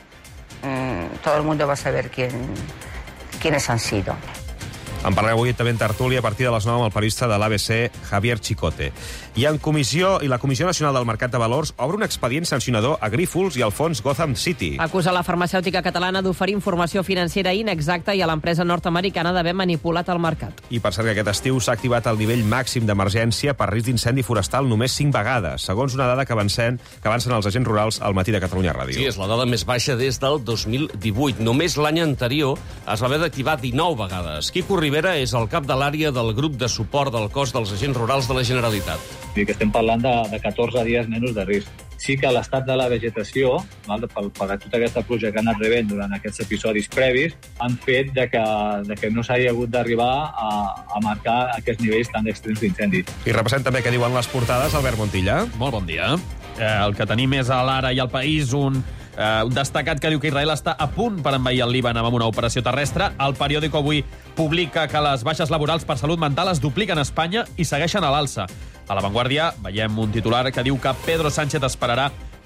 todo el mundo va a saber quiénes han sido. En parlarem avui també en tertúlia a partir de les 9 amb el periodista de l'ABC, Javier Chicote. I la Comissió Nacional del Mercat de Valors obre un expedient sancionador a Grífols i al fons Gotham City. Acusa la farmacèutica catalana d'oferir informació financera inexacta i a l'empresa nord-americana d'haver manipulat el mercat. I per cert que aquest estiu s'ha activat el nivell màxim d'emergència per risc d'incendi forestal només 5 vegades, segons una dada que avancen els agents rurals al Matí de Catalunya Ràdio. Sí, és la dada més baixa des del 2018. Només l'any anterior es va haver d'activar 19 vegades. Quico Rivera és el cap de l'àrea del grup de suport del cos dels agents rurals de la Generalitat. I que estem parlant de 14 dies menys de risc. Sí que l'estat de la vegetació, per tota aquesta pluja que han anat rebent durant aquests episodis previs, han fet que no s'hagi hagut d'arribar a marcar aquests nivells tan extrems d'incendi. I repassem també què diuen les portades, Albert Montilla. Molt bon dia. El que tenim és a l'Ara i al País un destacat que diu que Israel està a punt per envair el Líban amb una operació terrestre. El periòdico avui publica que les baixes laborals per salut mental es dupliquen a Espanya i segueixen a l'alça. A La Vanguardia veiem un titular que diu que Pedro Sánchez esperarà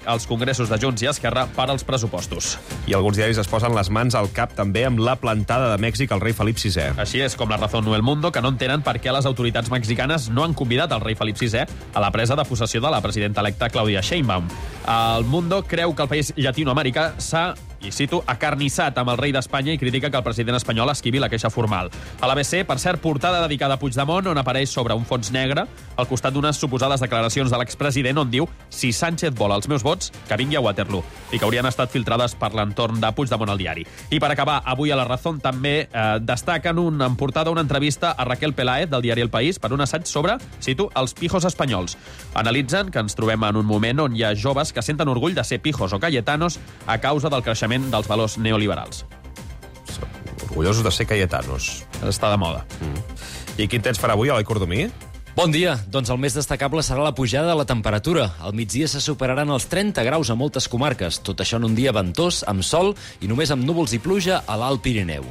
als congressos de Junts i Esquerra per als pressupostos. I alguns diaris es posen les mans al cap també amb la plantada de Mèxic al rei Felip VI. Així és, com la Razón o El Mundo, que no entenen per què les autoritats mexicanes no han convidat el rei Felip VI a la presa de possessió de la presidenta electa Claudia Sheinbaum. El Mundo creu que el país llatinoamericà s'ha, i cito, acarnissat amb el rei d'Espanya i critica que el president espanyol esquivi la queixa formal. A l'ABC, per cert, portada dedicada a Puigdemont, on apareix sobre un fons negre al costat d'unes suposades declaracions de l'expresident on diu «Si Sánchez vol els meus vots, que vingui a Waterloo», i que haurien estat filtrades per l'entorn de Puigdemont al diari. I per acabar, avui a La Razón també destaquen en portada una entrevista a Raquel Peláez del diari El País per un assaig sobre, cito, els pijos espanyols. Analitzen que ens trobem en un moment on hi ha joves que senten orgull de ser pijos o cayetanos a causa del creixement dels valors neoliberals. Orgullosos de ser cayetanos. Està de moda. I quin temps farà avui, Eloi Cordomí? Bon dia. Doncs el més destacable serà la pujada de la temperatura. Al migdia se superaran els 30 graus a moltes comarques. Tot això en un dia ventós, amb sol i només amb núvols i pluja a l'Alt Pirineu.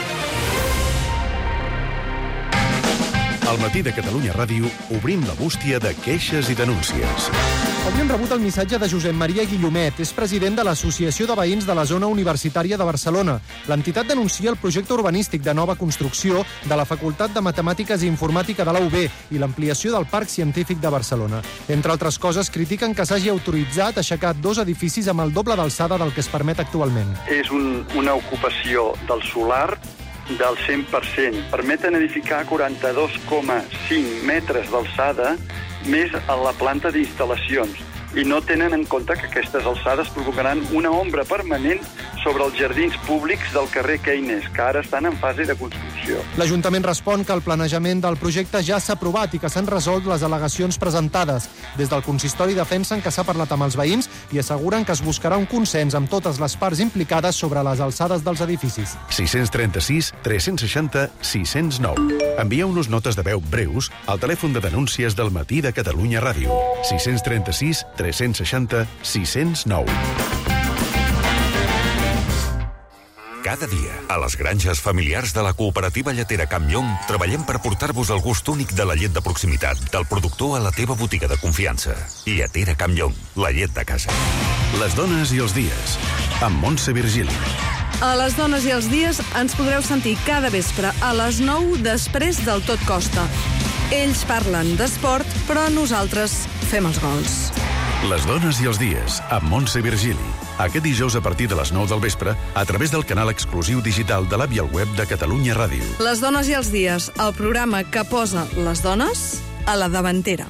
Al matí de Catalunya Ràdio obrim la bústia de queixes i denúncies. Avui hem rebut el missatge de Josep Maria Guillomet. És president de l'Associació de Veïns de la Zona Universitària de Barcelona. L'entitat denuncia el projecte urbanístic de nova construcció de la Facultat de Matemàtiques i Informàtica de la UB i l'ampliació del Parc Científic de Barcelona. Entre altres coses, critiquen que s'hagi autoritzat aixecar 2 edificis amb el doble d'alçada del que es permet actualment. És una ocupació del solar del 100%. Permeten edificar 42,5 metres d'alçada més a la planta d'instal·lacions i no tenen en compte que aquestes alçades provocaran una ombra permanent sobre els jardins públics del carrer Keynes, que ara estan en fase de construcció. L'Ajuntament respon que el planejament del projecte ja s'ha aprovat i que s'han resolt les al·legacions presentades. Des del consistori defensen que s'ha parlat amb els veïns i asseguren que es buscarà un consens amb totes les parts implicades sobre les alçades dels edificis. 636 360 609. Envieu-nos notes de veu breus al telèfon de denúncies del matí de Catalunya Ràdio. 636 360 609. Cada dia, a les granges familiars de la cooperativa lletera Camp Llong, treballem per portar-vos el gust únic de la llet de proximitat, del productor a la teva botiga de confiança. Lletera Camp Llong, la llet de casa. Les dones i els dies, amb Montse Virgili. A les dones i els dies ens podreu sentir cada vespre a les 9 després del Tot Costa. Ells parlen d'esport, però nosaltres fem els gols. Les dones i els dies, amb Montse Virgili. Aquest dijous a partir de les 9 del vespre, a través del canal exclusiu digital de l'app i el web de Catalunya Ràdio. Les dones i els dies, el programa que posa les dones a la davantera.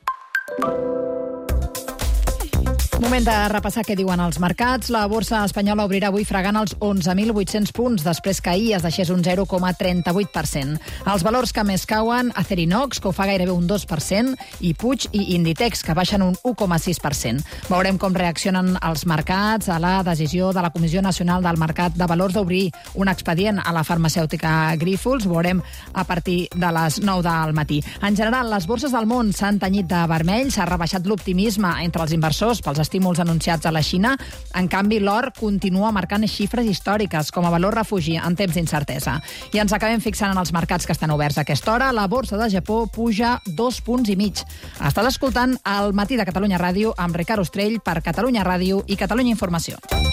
Moment de repassar què diuen els mercats. La borsa espanyola obrirà avui fregant els 11.800 punts, després que ahir es deixés un 0,38%. Els valors que més cauen, Acerinox, que ho fa gairebé un 2%, i Puig i Inditex, que baixen un 1,6%. Veurem com reaccionen els mercats a la decisió de la Comissió Nacional del Mercat de Valors d'obrir un expedient a la farmacèutica Grífols. Ho veurem a partir de les 9 del matí. En general, les borses del món s'han tenyit de vermell, s'ha rebaixat l'optimisme entre els inversors pels estímuls anunciats a la Xina. En canvi, l'or continua marcant xifres històriques com a valor refugi en temps d'incertesa. I ens acabem fixant en els mercats que estan oberts a aquesta hora. La borsa de Japó puja 2,5 punts. Estàs escoltant el Matí de Catalunya Ràdio amb Ricard Ostrell per Catalunya Ràdio i Catalunya Informació.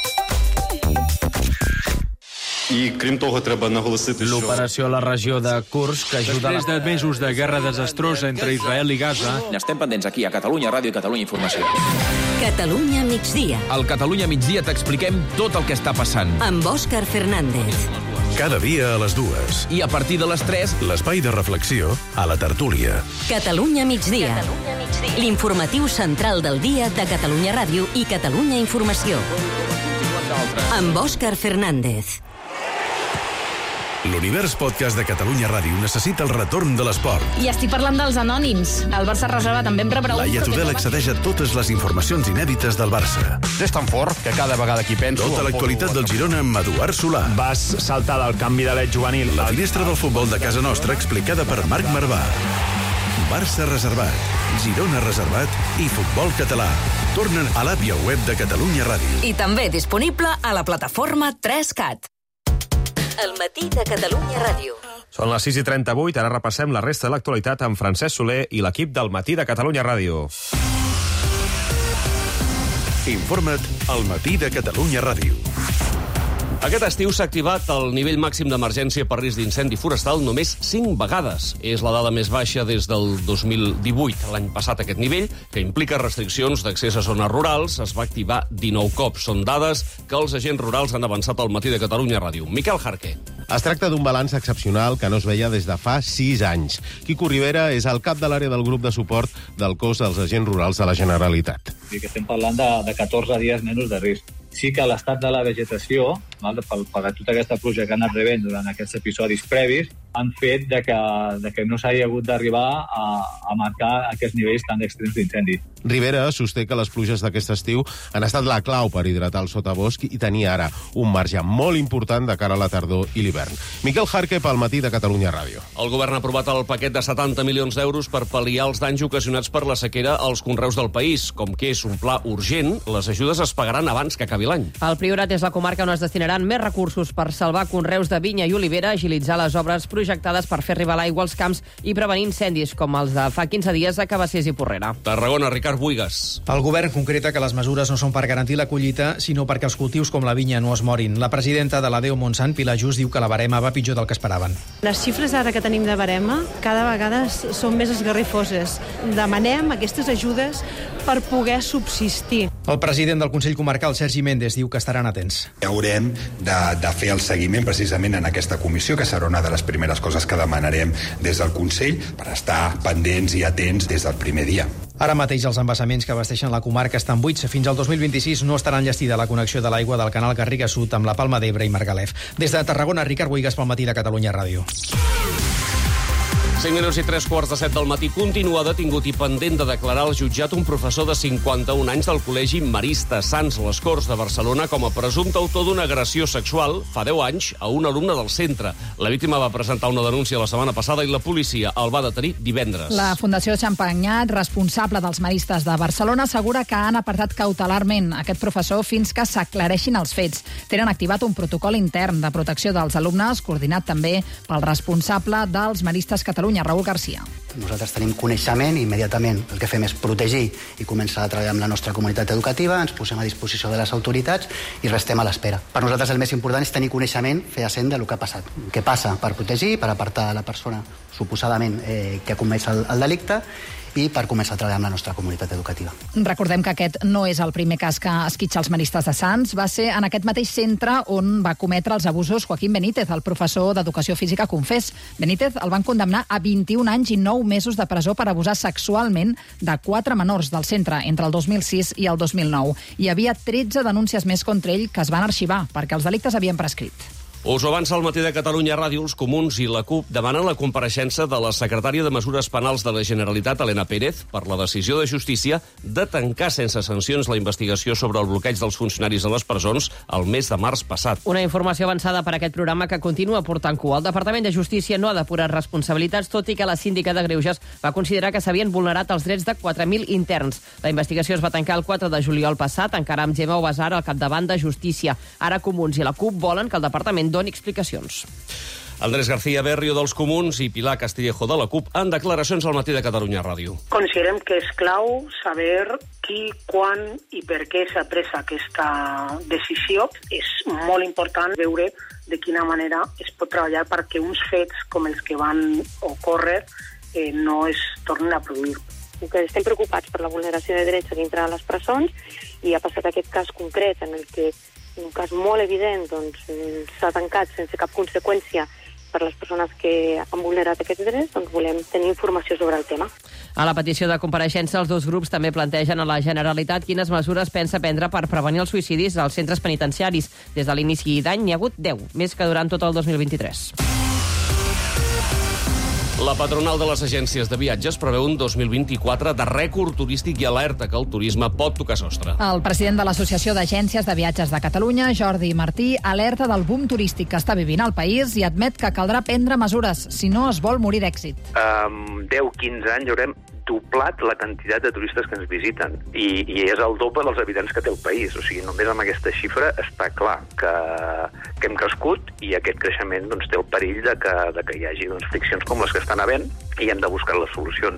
L'operació a la regió de Kursk que ajuda... Després de mesos de guerra desastrosa entre Israel i Gaza... Estem pendents aquí a Catalunya Ràdio i Catalunya Informació. Catalunya migdia. Al Catalunya migdia t'expliquem tot el que està passant. Amb Òscar Fernández. Cada dia a les 2. I a partir de les 3... l'espai de reflexió a la tertúlia. Catalunya migdia. L'informatiu central del dia de Catalunya Ràdio i Catalunya Informació. Amb Òscar Fernández. L'Univers Podcast de Catalunya Ràdio necessita el retorn de l'esport. I estic parlant dels anònims. El Barça reserva també en prepara un... Laia Tudel accedeix a totes les informacions inèdites del Barça. És tan fort que cada vegada que hi penso... Tota l'actualitat del Girona amb Eduard Solà. Vas saltar del canvi de led juvenil. La finestra del futbol de casa nostra explicada per Marc Marvà. Barça reservat, Girona reservat i futbol català. Tornen a l'app i al web de Catalunya Ràdio. I també disponible a la plataforma 3CAT. El matí de Catalunya Ràdio. Són les 6:38, ara repassem la resta de l'actualitat amb Francesc Soler i l'equip del Matí de Catalunya Ràdio. Informa't al Matí de Catalunya Ràdio. Aquest estiu s'ha activat el nivell màxim d'emergència per risc d'incendi forestal només 5 vegades. És la dada més baixa des del 2018. L'any passat aquest nivell, que implica restriccions d'accés a zones rurals, es va activar 19 cops. Són dades que els agents rurals han avançat al Matí de Catalunya Ràdio. Miquel Jarqué. Es tracta d'un balanç excepcional que no es veia des de fa 6 anys. Quico Rivera és el cap de l'àrea del grup de suport del cos dels agents rurals de la Generalitat. Estem parlant de 14 dies menys de risc. Sí que l'estat de la vegetació, per tota aquesta pluja que ha anat rebent durant aquests episodis previs, han fet que no s'hagi hagut d'arribar a marcar aquests nivells tan extrems d'incendi. Rivera sosté que les pluges d'aquest estiu han estat la clau per hidratar el sotabosc i tenir ara un marge molt important de cara a la tardor i l'hivern. Miquel Jarqué pel Matí de Catalunya Ràdio. El govern ha aprovat el paquet de 70 milions d'euros per pal·liar els danys ocasionats per la sequera als conreus del país. Com que és un pla urgent, les ajudes es pagaran abans que acabi l'any. El Priorat és la comarca on es destinaran més recursos per salvar conreus de vinya i olivera, agilitzar les obres projectades per fer arribar l'aigua als camps i prevenir incendis, com els de fa 15 dies a Cabassers i Porrera. Tarragona, Ricard Buigas. El govern concreta que les mesures no són per garantir la collita, sinó perquè els cultius com la vinya no es morin. La presidenta de l'ADEO Montsant, Pilar Just, diu que la barema va pitjor del que esperaven. Les xifres ara que tenim de barema cada vegada són més esgarrifoses. Demanem aquestes ajudes per poder subsistir. El president del Consell Comarcal, Sergi Méndez, diu que estaran atents. Haurem de fer el seguiment precisament en aquesta comissió, que serà una de les primeres coses que demanarem des del Consell, per estar pendents i atents des del primer dia. Ara mateix els embassaments que abasteixen la comarca estan buits. Fins al 2026 no estarà enllestida la connexió de l'aigua del canal Garriga Sud amb la Palma d'Ebre i Margalef. Des de Tarragona, Ricard Buigas pel Matí de Catalunya Ràdio. 5 minuts i 3:45 del matí. Continua detingut i pendent de declarar al jutjat un professor de 51 anys del Col·legi Marista Sants Les Corts de Barcelona com a presumpte autor d'una agressió sexual fa 10 anys a un alumne del centre. La víctima va presentar una denúncia la setmana passada i la policia el va detenir divendres. La Fundació Champagnat, responsable dels maristes de Barcelona, assegura que han apartat cautelarment aquest professor fins que s'aclareixin els fets. Tenen activat un protocol intern de protecció dels alumnes, coordinat també pel responsable dels maristes Catalunya, Raül Garcia. Nosaltres tenim coneixement i immediatament el que fem és protegir i començar a treballar amb la nostra comunitat educativa, ens posem a disposició de les autoritats i restem a l'espera. Per nosaltres el més important és tenir coneixement fehaent del que ha passat. Què passa per protegir, per apartar la persona suposadament que ha comès el delicte i per començar a treballar amb la nostra comunitat educativa. Recordem que aquest no és el primer cas que esquitxa els maristes de Sants. Va ser en aquest mateix centre on va cometre els abusos Joaquín Benítez, el professor d'Educació Física Confés. Benítez el van condemnar a 21 anys i 9 mesos de presó per abusar sexualment de 4 menors del centre entre el 2006 i el 2009. Hi havia 13 denúncies més contra ell que es van arxivar perquè els delictes havien prescrit. Us ho avança el Matí de Catalunya Ràdio. Els Comuns i la CUP demanen la compareixença de la secretària de Mesures Penals de la Generalitat, Elena Pérez, per la decisió de justícia de tancar sense sancions la investigació sobre el bloqueig dels funcionaris a les presons el mes de març passat. Una informació avançada per aquest programa que continua portant cua. El Departament de Justícia no ha depurat responsabilitats, tot i que la síndica de Greuges va considerar que s'havien vulnerat els drets de 4.000 interns. La investigació es va tancar el 4 de juliol passat, encara amb Gemma Obasar al capdavant de Justícia. Ara Comuns i la CUP volen que el Departament doni explicacions. Andrés García Berrio dels Comuns i Pilar Castillejo de la CUP en declaracions al Matí de Catalunya Ràdio. Considerem que és clau saber qui, quan i per què s'ha pres aquesta decisió. És molt important veure de quina manera es pot treballar perquè uns fets com els que van ocórrer no es tornin a produir. Que estem preocupats per la vulneració de drets dintre de les presons i ha passat aquest cas concret en el que un cas molt evident s'ha tancat sense cap conseqüència per les persones que han vulnerat aquests drets, doncs volem tenir informació sobre el tema. A la petició de compareixença, els dos grups també plantegen a la Generalitat quines mesures pensa prendre per prevenir els suïcidis als centres penitenciaris. Des de l'inici d'any n'hi ha hagut 10, més que durant tot el 2023. La patronal de les agències de viatges preveu un 2024 de rècord turístic i alerta que el turisme pot tocar sostre. El president de l'Associació d'Agències de Viatges de Catalunya, Jordi Martí, alerta del boom turístic que està vivint el país i admet que caldrà prendre mesures si no es vol morir d'èxit. 10-15 anys haurem doblat la quantitat de turistes que ens visiten i és el doble dels habitants que té el país. O sigui, només amb aquesta xifra està clar que hem crescut i aquest creixement té el perill de que hi hagi friccions com les que estan havent i hem de buscar les solucions.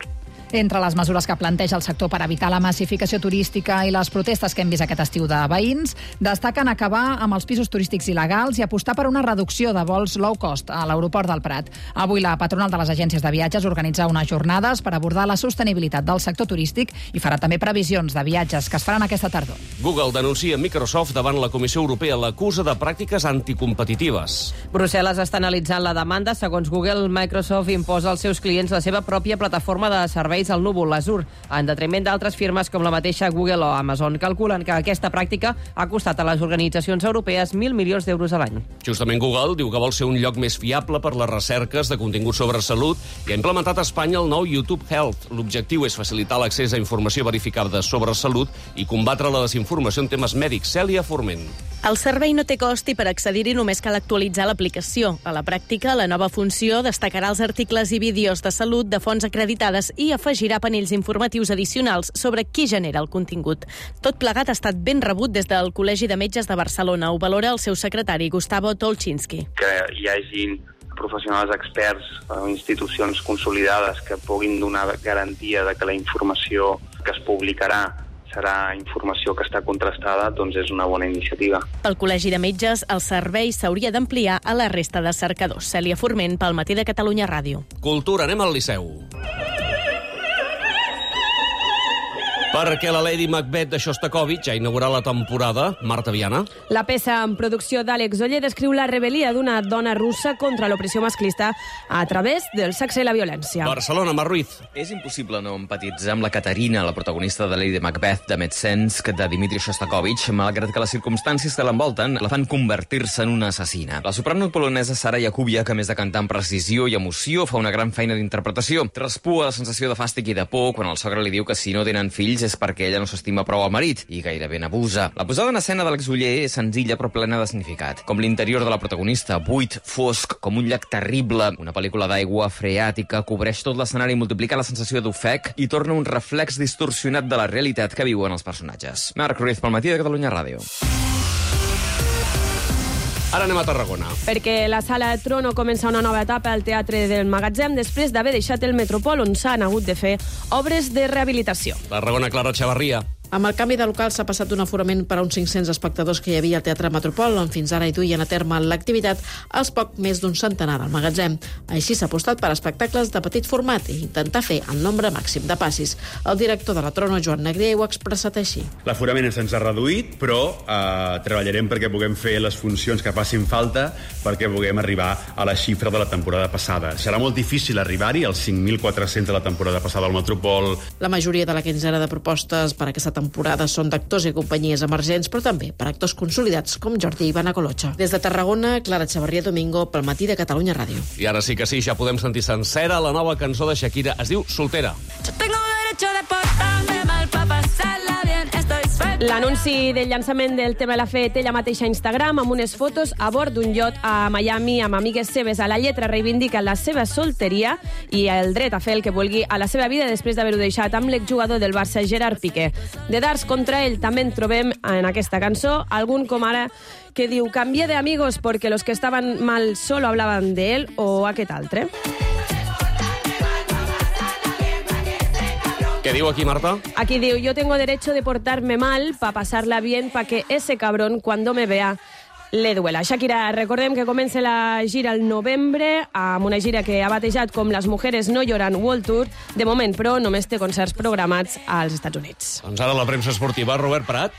Entre les mesures que planteja el sector per evitar la massificació turística i les protestes que hem vist aquest estiu de veïns, destaquen acabar amb els pisos turístics il·legals i apostar per una reducció de vols low cost a l'aeroport del Prat. Avui la patronal de les agències de viatges organitza unes jornades per abordar la sostenibilitat del sector turístic i farà també previsions de viatges que es faran aquesta tardor. Google denuncia Microsoft davant la Comissió Europea, l'acusa de pràctiques anticompetitives. Brussel·les està analitzant la demanda. Segons Google, Microsoft imposa als seus clients la seva pròpia plataforma de serveis al núvol, l'Azure, en detriment d'altres firmes com la mateixa Google o Amazon. Calculen que aquesta pràctica ha costat a les organitzacions europees 1.000 milions d'euros a l'any. Justament Google diu que vol ser un lloc més fiable per les recerques de contingut sobre salut i ha implementat a Espanya el nou YouTube Health. L'objectiu és facilitar l'accés a informació verificada sobre salut i combatre la desinformació en temes mèdics. Cèlia Forment. El servei no té cost i per accedir-hi només cal actualitzar l'aplicació. A la pràctica, la nova funció destacarà els articles i vídeos de salut de fonts acreditades i afegirà panells informatius addicionals sobre qui genera el contingut. Tot plegat ha estat ben rebut des del Col·legi de Metges de Barcelona. Ho valora el seu secretari, Gustavo Tolchinsky. Que hi hagin professionals experts o institucions consolidades que puguin donar garantia de que la informació que es publicarà serà informació que està contrastada, doncs és una bona iniciativa. Pel Col·legi de Metges, el servei s'hauria d'ampliar a la resta de cercadors. Cèlia Forment, pel Matí de Catalunya Ràdio. Cultura, anem al Liceu. Perquè la Lady Macbeth de Shostakovich ha inaugurat la temporada. Marta Viana. La peça en producció d'Àlex Oller descriu la rebel·lia d'una dona russa contra l'opressió masclista a través del sexe i la violència. Barcelona, Mar Ruiz. És impossible no empatitzar amb la Caterina, la protagonista de Lady Macbeth de Metsensk de Dmitri Shostakovich, malgrat que les circumstàncies que l'envolten la fan convertir-se en una assassina. La soprano polonesa Sara Jakubia, que a més de cantar amb precisió i emoció, fa una gran feina d'interpretació. Traspua la sensació de fàstic i de por quan el sogre li diu que si no tenen fills és perquè ella no s'estima prou al marit i gairebé n'abusa. La posada en escena d'Àlex Oller és senzilla però plena de significat. Com l'interior de la protagonista, buit, fosc, com un llac terrible. Una pel·lícula d'aigua freàtica cobreix tot l'escenari i multiplica la sensació d'ofec i torna un reflex distorsionat de la realitat que viuen els personatges. Marc Ruiz, pel Matí de Catalunya Ràdio. Ara anem a Tarragona. Perquè la Sala Trono comença una nova etapa al Teatre del Magatzem després d'haver deixat el Metropol, on s'han hagut de fer obres de rehabilitació. Tarragona, Clara Chavarria. Amb el canvi de local s'ha passat d'un aforament per a uns 500 espectadors que hi havia al Teatre Metropol, on fins ara hi duien a terme l'activitat als poc més d'un centenar al magatzem. Així s'ha apostat per espectacles de petit format i intentar fer el nombre màxim de passis. El director de la Trono, Joan Negrier, ho ha expressat així. L'aforament se'ns ha reduït, però treballarem perquè puguem fer les funcions que facin falta perquè puguem arribar a la xifra de la temporada passada. Serà molt difícil arribar-hi, als 5.400 de la temporada passada al Metropol. La majoria de la quinzena de propostes per aquesta temporada són d'actors i companyies emergents, però també per actors consolidats com Jordi Ivana Colocha. Des de Tarragona, Clara Chavarria Domingo, pel Matí de Catalunya Ràdio. I ara sí que sí, ja podem sentir sencera la nova cançó de Shakira. Es diu Soltera. L'anunci del llançament del tema l'ha fet ella mateixa a Instagram amb unes fotos a bord d'un iot a Miami amb amigues seves. A la lletra reivindica la seva solteria i el dret a fer el que vulgui a la seva vida després d'haver-ho deixat amb l'exjugador del Barça, Gerard Piqué. De dards contra ell també en trobem en aquesta cançó algun com ara que diu «Cambié de amigos porque los que estaban mal solo hablaban de él» o aquest altre. ¿Qué digo aquí, Marta? Aquí diu, yo tengo derecho de portarme mal para pasarla bien para que ese cabrón cuando me vea le duela. Shakira, recordem que comença la gira al novembre amb una gira que ha batejat com Les mujeres no lloran World Tour. De moment, però, només té concerts programats als Estats Units. Doncs ara la premsa esportiva, Robert Prat.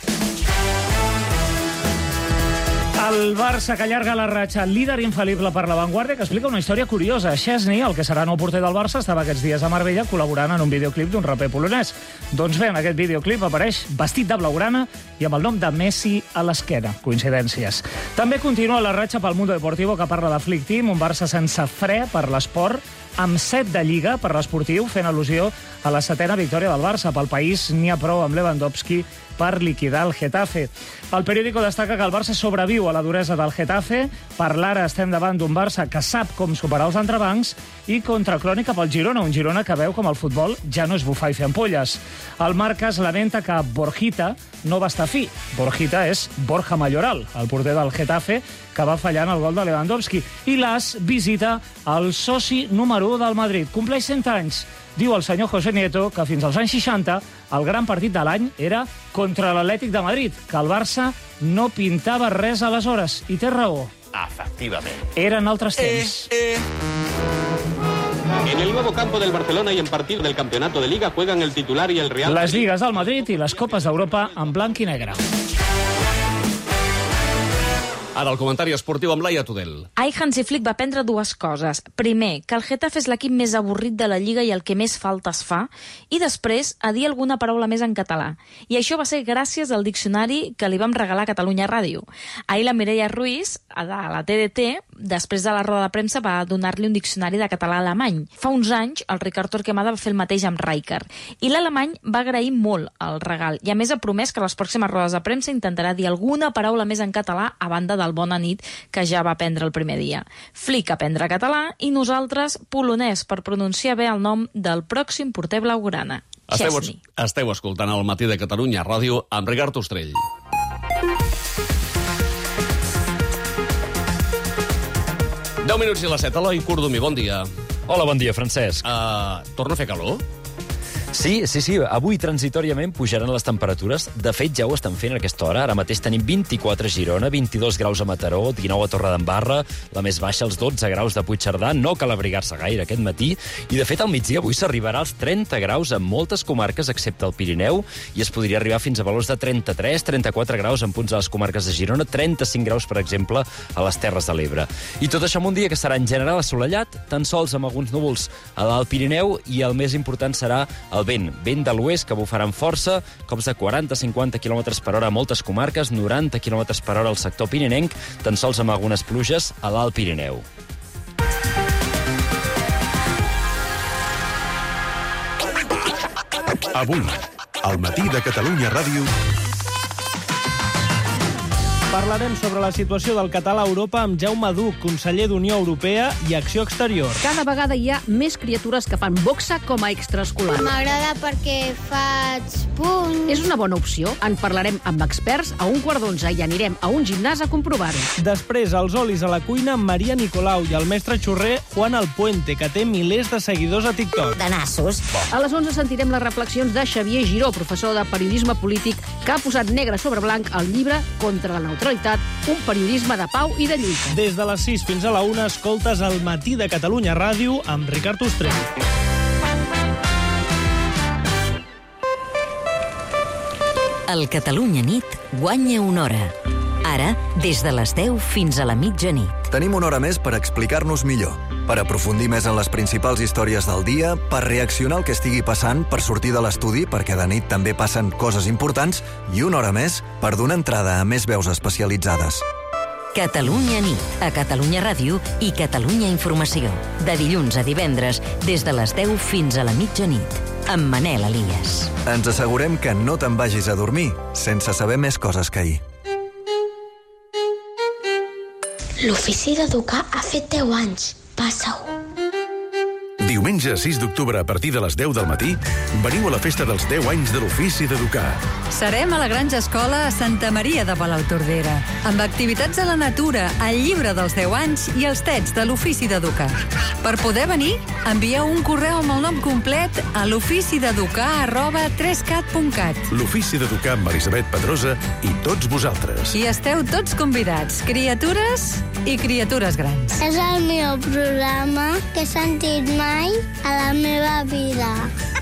El Barça, que allarga la ratxa, líder infal·lible per La Vanguardia, que explica una història curiosa. Chesney, el que serà nou porter del Barça, estava aquests dies a Marbella col·laborant en un videoclip d'un raper polonès. Doncs bé, en aquest videoclip apareix vestit de blaugrana i amb el nom de Messi a l'esquena. Coincidències. També continua la ratxa pel Mundo Deportivo, que parla de Flick Team, un Barça sense fre per l'esport, amb 7 de Lliga per l'esportiu, fent al·lusió a la 7ª victòria del Barça. Pel País n'hi ha prou amb Lewandowski per liquidar el Getafe. El periòdico destaca que el Barça sobreviu a la duresa del Getafe. Per l'ara estem davant d'un Barça que sap com superar els entrebancs i contracrònica pel Girona, un Girona que veu com el futbol ja no és bufar i fer ampolles. El Marca es lamenta que Borjita no va estar fi. Borjita és Borja Mayoral, el porter del Getafe, que va fallar en el gol de Lewandowski. I l'As visita el soci número 1 del Madrid. Compleix 100 anys. Diu el senyor José Nieto que fins als anys 60 el gran partit de l'any era contra l'Atlètic de Madrid, que el Barça no pintava res aleshores. I té raó. Efectivament. Eren altres temps. En el nuevo campo del Barcelona y en partido del campeonato de Liga juegan el titular y el Real Les lligues del Madrid i les Copes d'Europa en blanc i negre. Ara el comentari esportiu amb Laia Tudel. Ahir Hansi Flick va aprendre dues coses. Primer, que el Getafe és l'equip més avorrit de la Lliga i el que més faltes fa, i després a dir alguna paraula més en català. I això va ser gràcies al diccionari que li vam regalar a Catalunya Ràdio. Ahir la Mireia Ruiz, a la TDT, després de la roda de premsa, va donar-li un diccionari de català-alemany. Fa uns anys, el Ricard Torquemada va fer el mateix amb Rijkaard. I l'alemany va agrair molt el regal. I a més ha promès que a les pròximes rodes de premsa intentarà dir alguna paraula més en català a banda del bona nit que ja va aprendre el primer dia. Flick aprendre català i nosaltres polonès per pronunciar bé el nom del pròxim porter blaugrana. Esteu escoltant el Matí de Catalunya Ràdio amb Ricard Ostrell. Deu minuts i les 7. Eloi Cordomí, bon dia. Hola, bon dia, Francesc. Torna a fer calor? Sí. Avui transitoriament pujaran les temperatures. De fet, ja ho estan fent a aquesta hora. Ara mateix tenim 24 a Girona, 22 graus a Mataró, 19 a Torredembarra, la més baixa, els 12 graus de Puigcerdà. No cal abrigar-se gaire aquest matí. I, de fet, al migdia avui s'arribarà als 30 graus en moltes comarques, excepte el Pirineu, i es podria arribar fins a valors de 33, 34 graus en punts de les comarques de Girona, 35 graus, per exemple, a les Terres de l'Ebre. I tot això en un dia que serà en general assolellat, tan sols amb alguns núvols a l'Alt Pirineu, i el més important serà el vent de l'oest, que bufarà amb força, cops de 40-50 km per hora a moltes comarques, 90 km per hora al sector pirinenc, tan sols amb algunes pluges a l'Alt Pirineu. Avui, al Matí de Catalunya Ràdio, parlarem sobre la situació del català a Europa amb Jaume Duch, conseller d'Unió Europea i Acció Exterior. Cada vegada hi ha més criatures que fan boxa com a extraescolar. M'agrada perquè faig punts. És una bona opció. En parlarem amb experts a 1:15 i anirem a un gimnàs a comprovar-ho. Després, els olis a la cuina amb Maria Nicolau i el mestre xurrer Juan Alpuente, que té milers de seguidors a TikTok. De nassos. A les 11 sentirem les reflexions de Xavier Giró, professor de periodisme polític, que ha posat negre sobre blanc el llibre Contra la neutralitat, un periodisme de pau i de lluita. Des de les 6 fins a la 1 escoltes el Matí de Catalunya Ràdio amb Ricard Ostrell. El Catalunya Nit guanya una hora. Ara, des de les 10 fins a la mitjanit. Tenim una hora més per explicar-nos millor, per aprofundir més en les principals històries del dia, per reaccionar al que estigui passant, per sortir de l'estudi, perquè de nit també passen coses importants, i una hora més per donar entrada a més veus especialitzades. Catalunya Nit, a Catalunya Ràdio i Catalunya Informació. De dilluns a divendres, des de les 10 fins a la mitjanit, amb Manel Elias. Ens assegurem que no te'n vagis a dormir sense saber més coses que ahir. L'ofici d'educar ha fet 10 anys. Passa-ho. Diumenge 6 d'octubre a partir de les 10 del matí, veniu a la festa dels 10 anys de l'Ofici d'Educar. Serem a la Granja Escola a Santa Maria de Palautordera, amb activitats a la natura, el llibre dels 10 anys i els tets de l'Ofici d'Educar. Per poder venir, envieu un correu amb el nom complet a l'oficideducar@3cat.cat. L'Ofici d'Educar amb Elisabet Pedrosa i tots vosaltres. I esteu tots convidats, criatures i criatures grans. És el meu programa que he sentit mai a la meva vida.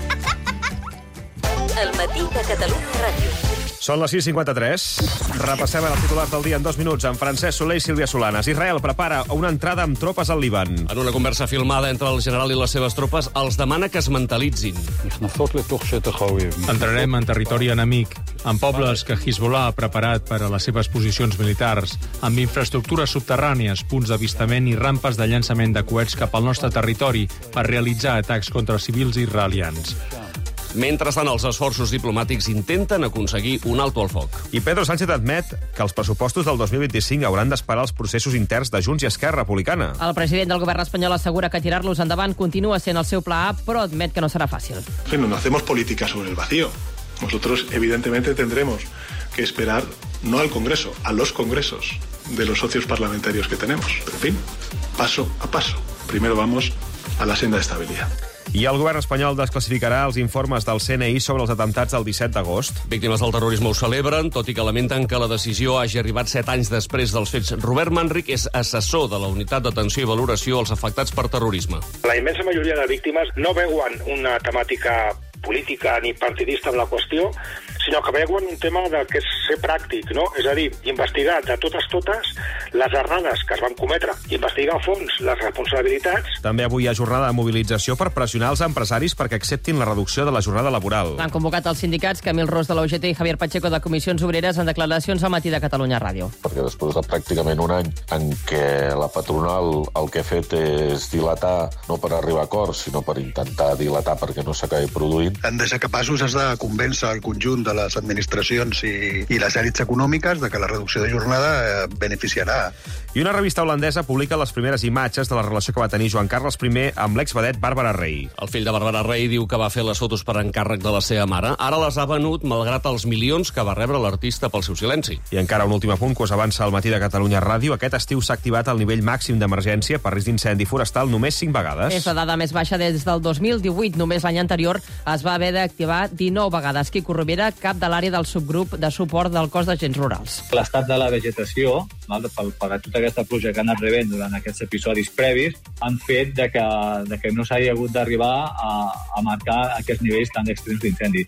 El Matí de Catalunya Ràdio. Són les 6:53. Repassem els titulars del dia en 2 minuts amb Francesc Soler i Sílvia Solanes. Israel prepara una entrada amb tropes al Líban. En una conversa filmada entre el general i les seves tropes, els demana que es mentalitzin. Entrarem en territori enemic, en pobles que Hezbollah ha preparat per a les seves posicions militars, amb infraestructures subterrànies, punts d'avistament i rampes de llançament de coets cap al nostre territori per realitzar atacs contra civils israelians. Mentrestant, els esforços diplomàtics intenten aconseguir un alto al foc. I Pedro Sánchez admet que els pressupostos del 2025 hauran d'esperar els processos interns de Junts i Esquerra Republicana. El president del govern espanyol assegura que tirar-los endavant continua sent el seu pla A, però admet que no serà fàcil. No hacemos política sobre el vacío. Nosotros, evidentemente, tendremos que esperar no al Congreso, a los congresos de los socios parlamentarios que tenemos. Pero, en fin, paso a paso. Primero vamos a la senda de estabilidad. I el govern espanyol desclassificarà els informes del CNI sobre els atemptats del 17 d'agost. Víctimes del terrorisme ho celebren, tot i que lamenten que la decisió hagi arribat 7 anys després dels fets. Robert Manric és assessor de la Unitat d'Atenció i Valoració als Afectats per Terrorisme. La immensa majoria de víctimes no veuen una temàtica política ni partidista en la qüestió, sinó que veuen un tema de que és ser pràctic, no? És a dir, investigar de totes les errades que es van cometre, investigar a fons les responsabilitats. També avui hi ha jornada de mobilització per pressionar els empresaris perquè acceptin la reducció de la jornada laboral. Han convocat els sindicats Camil Ros de la UGT i Javier Pacheco de Comissions Obreres en declaracions al matí de Catalunya Ràdio. Perquè després de pràcticament un any en què la patronal el que ha fet és dilatar, no per arribar a acords, sinó per intentar dilatar perquè no s'acabi produint. Han de ser capaços de convèncer el conjunt de les administracions i les èlits econòmiques de que la reducció de jornada beneficiarà. I una revista holandesa publica les primeres imatges de la relació que va tenir Joan Carles I amb l'exvedet Bàrbara Rey. El fill de Bàrbara Rey diu que va fer les fotos per encàrrec de la seva mare. Ara les ha venut malgrat els milions que va rebre l'artista pel seu silenci. I encara un últim apunt que us avança al matí de Catalunya Ràdio. Aquest estiu s'ha activat el nivell màxim d'emergència per risc d'incendi forestal només 5 vegades. És la dada més baixa des del 2018. Només l'any anterior es va haver d'activar 19 vegades. Quico Rovira, cap de l'àrea del subgrup de suport del cos d'agents rurals. L'estat de la vegetació, per tota aquesta pluja que ha anat rebent durant aquests episodis previs, han fet que no s'hagi hagut d'arribar a marcar aquests nivells tan extrems d'incendi.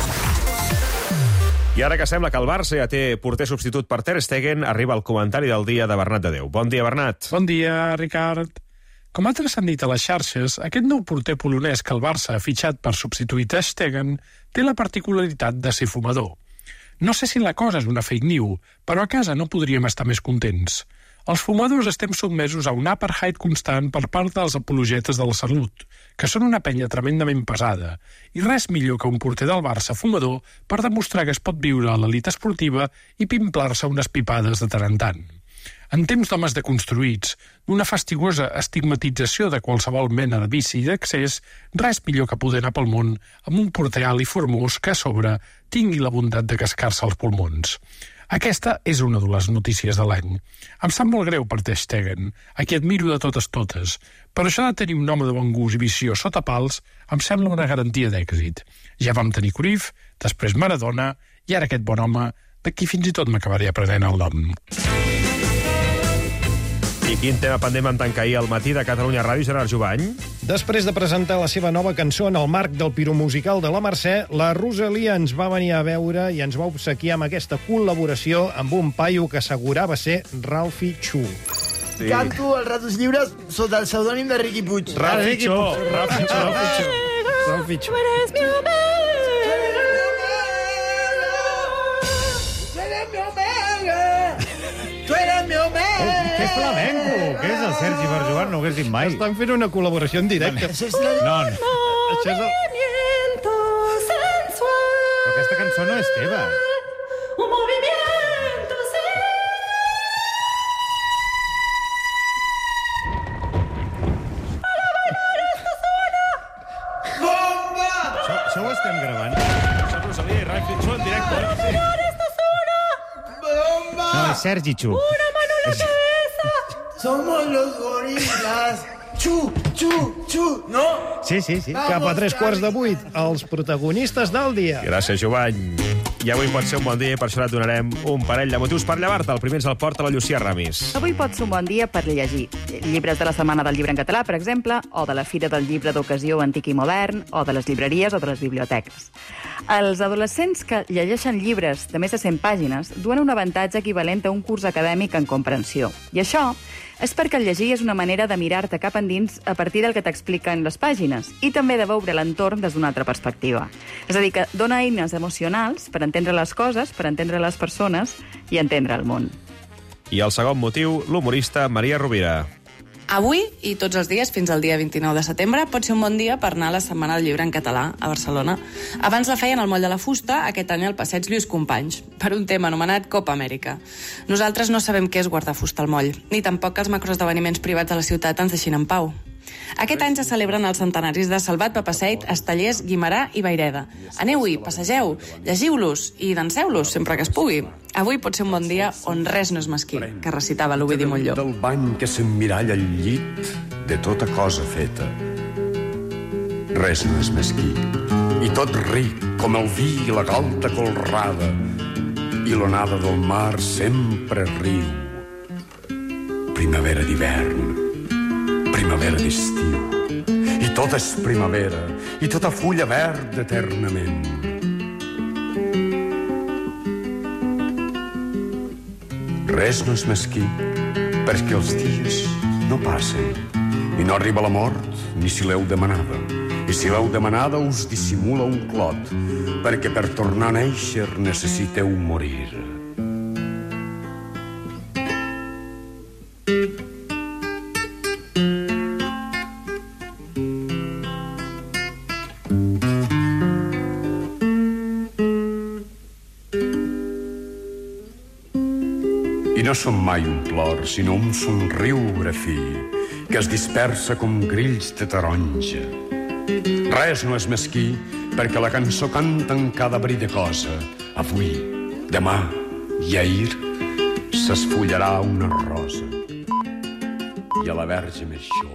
I ara que sembla que el Barça ja té porter substitut per Ter Stegen, arriba el comentari del dia de Bernat de Déu. Bon dia, Bernat. Bon dia, Ricard. Com altres han dit a les xarxes, aquest nou porter polonès que el Barça ha fitxat per substituir Ter Stegen té la particularitat de ser fumador. No sé si la cosa és una fake news, però a casa no podríem estar més contents. Els fumadors estem sotmesos a un apartheid constant per part dels apologetes de la salut, que són una penya tremendament pesada, i res millor que un porter del Barça fumador per demostrar que es pot viure a l'elit esportiva i pimplar-se unes pipades de tant en tant. En temps d'homes deconstruïts, d'una fastigosa estigmatització de qualsevol mena de vici i d'accés, res millor que poder anar pel món amb un porter alt i formós que a sobre tingui la bondat de cascar-se els pulmons. Aquesta és una de les notícies de l'any. Em sap molt greu per Ter Stegen, a qui admiro de totes, però això de tenir un home de bon gust i visió sota pals em sembla una garantia d'èxit. Ja vam tenir Cruyff, després Maradona, i ara aquest bon home, de qui fins i tot m'acabaré aprenent el nom. I quin tema pendent vam tancar ahir al matí de Catalunya Ràdio, Gerard Jubany? Després de presentar la seva nova cançó en el marc del piromusical de la Mercè, la Rosalia ens va venir a veure i ens va obsequiar amb aquesta col·laboració amb un paio que assegurava ser Ralphie Chu. Sí. Canto als ratos lliures sota el pseudònim de Riqui Puig. Ralphie Chu. Tu eres mi omega. Tu eres mi omega. Que és flamenco, que és el Sergi per jugar, no ho hagués dit mai. Estan fent una col·laboració en directe. No. Això és Però aquesta cançó no és teva. Un movimiento bomba! Això ho estem gravant. Això és Rosalia i Ralphie Chu en directe. Bomba! No, és Sergi Chu. Una mano en la cabeza. Somos los gorilas. Chu, ¿no? Sí. Cap a 7:45, els protagonistes del dia. Gràcies, Jovany. I avui pot ser un bon dia i per això et donarem un parell de motius per llevar-te. El primer ens el porta la Llucia Ramis. Avui pot ser un bon dia per llegir. Llibres de la Setmana del Llibre en Català, per exemple, o de la Fira del Llibre d'Ocasió Antic i Modern, o de les llibreries o de les biblioteques. Els adolescents que llegeixen llibres de més de 100 pàgines duen un avantatge equivalent a un curs acadèmic en comprensió. I això és perquè el llegir és una manera de mirar-te cap endins a partir del que t'expliquen les pàgines i també de veure l'entorn des d'una altra perspectiva. És a dir, que dona eines emocionals per entendre les coses, per entendre les persones i entendre el món. I el segon motiu, l'humorista Maria Rovira. Avui i tots els dies, fins al dia 29 de setembre, pot ser un bon dia per anar a la Setmana del Llibre en Català a Barcelona. Abans la feien al Moll de la Fusta, aquest any al Passeig Lluís Companys, per un tema anomenat Copa Amèrica. Nosaltres no sabem què és guardar fusta al moll, ni tampoc que els macroesdeveniments privats de la ciutat ens deixin en pau. Aquest any se celebren els centenaris de Salvat, Papaseit, Estellers, Guimerà i Vayreda. Aneu-hi, passegeu, llegiu-los i danseu-los sempre que es pugui. Avui pot ser un bon dia on res no és mesquí, que recitava l'Ovidi Montllor. Del bany que s'emmiralla al llit de tota cosa feta. Res no és mesquí. I tot ric, com el vi i la galta colrada. I l'onada del mar sempre riu. Primavera d'hivern, primavera d'estiu. I tot és primavera, i tota fulla verd eternament. Res no és mesquí, perquè els dies no passen. I no arriba la mort, ni si l'heu demanada. I si l'heu demanada us dissimula un clot, perquè per tornar a néixer necessiteu morir. I no som mai un plor, sinó un somriure fi, que es dispersa com grills de taronja. Res no és mesquí, perquè la cançó canta en cada bri de cosa. Avui, demà i ahir s'esfullarà una rosa. I a la verge més jove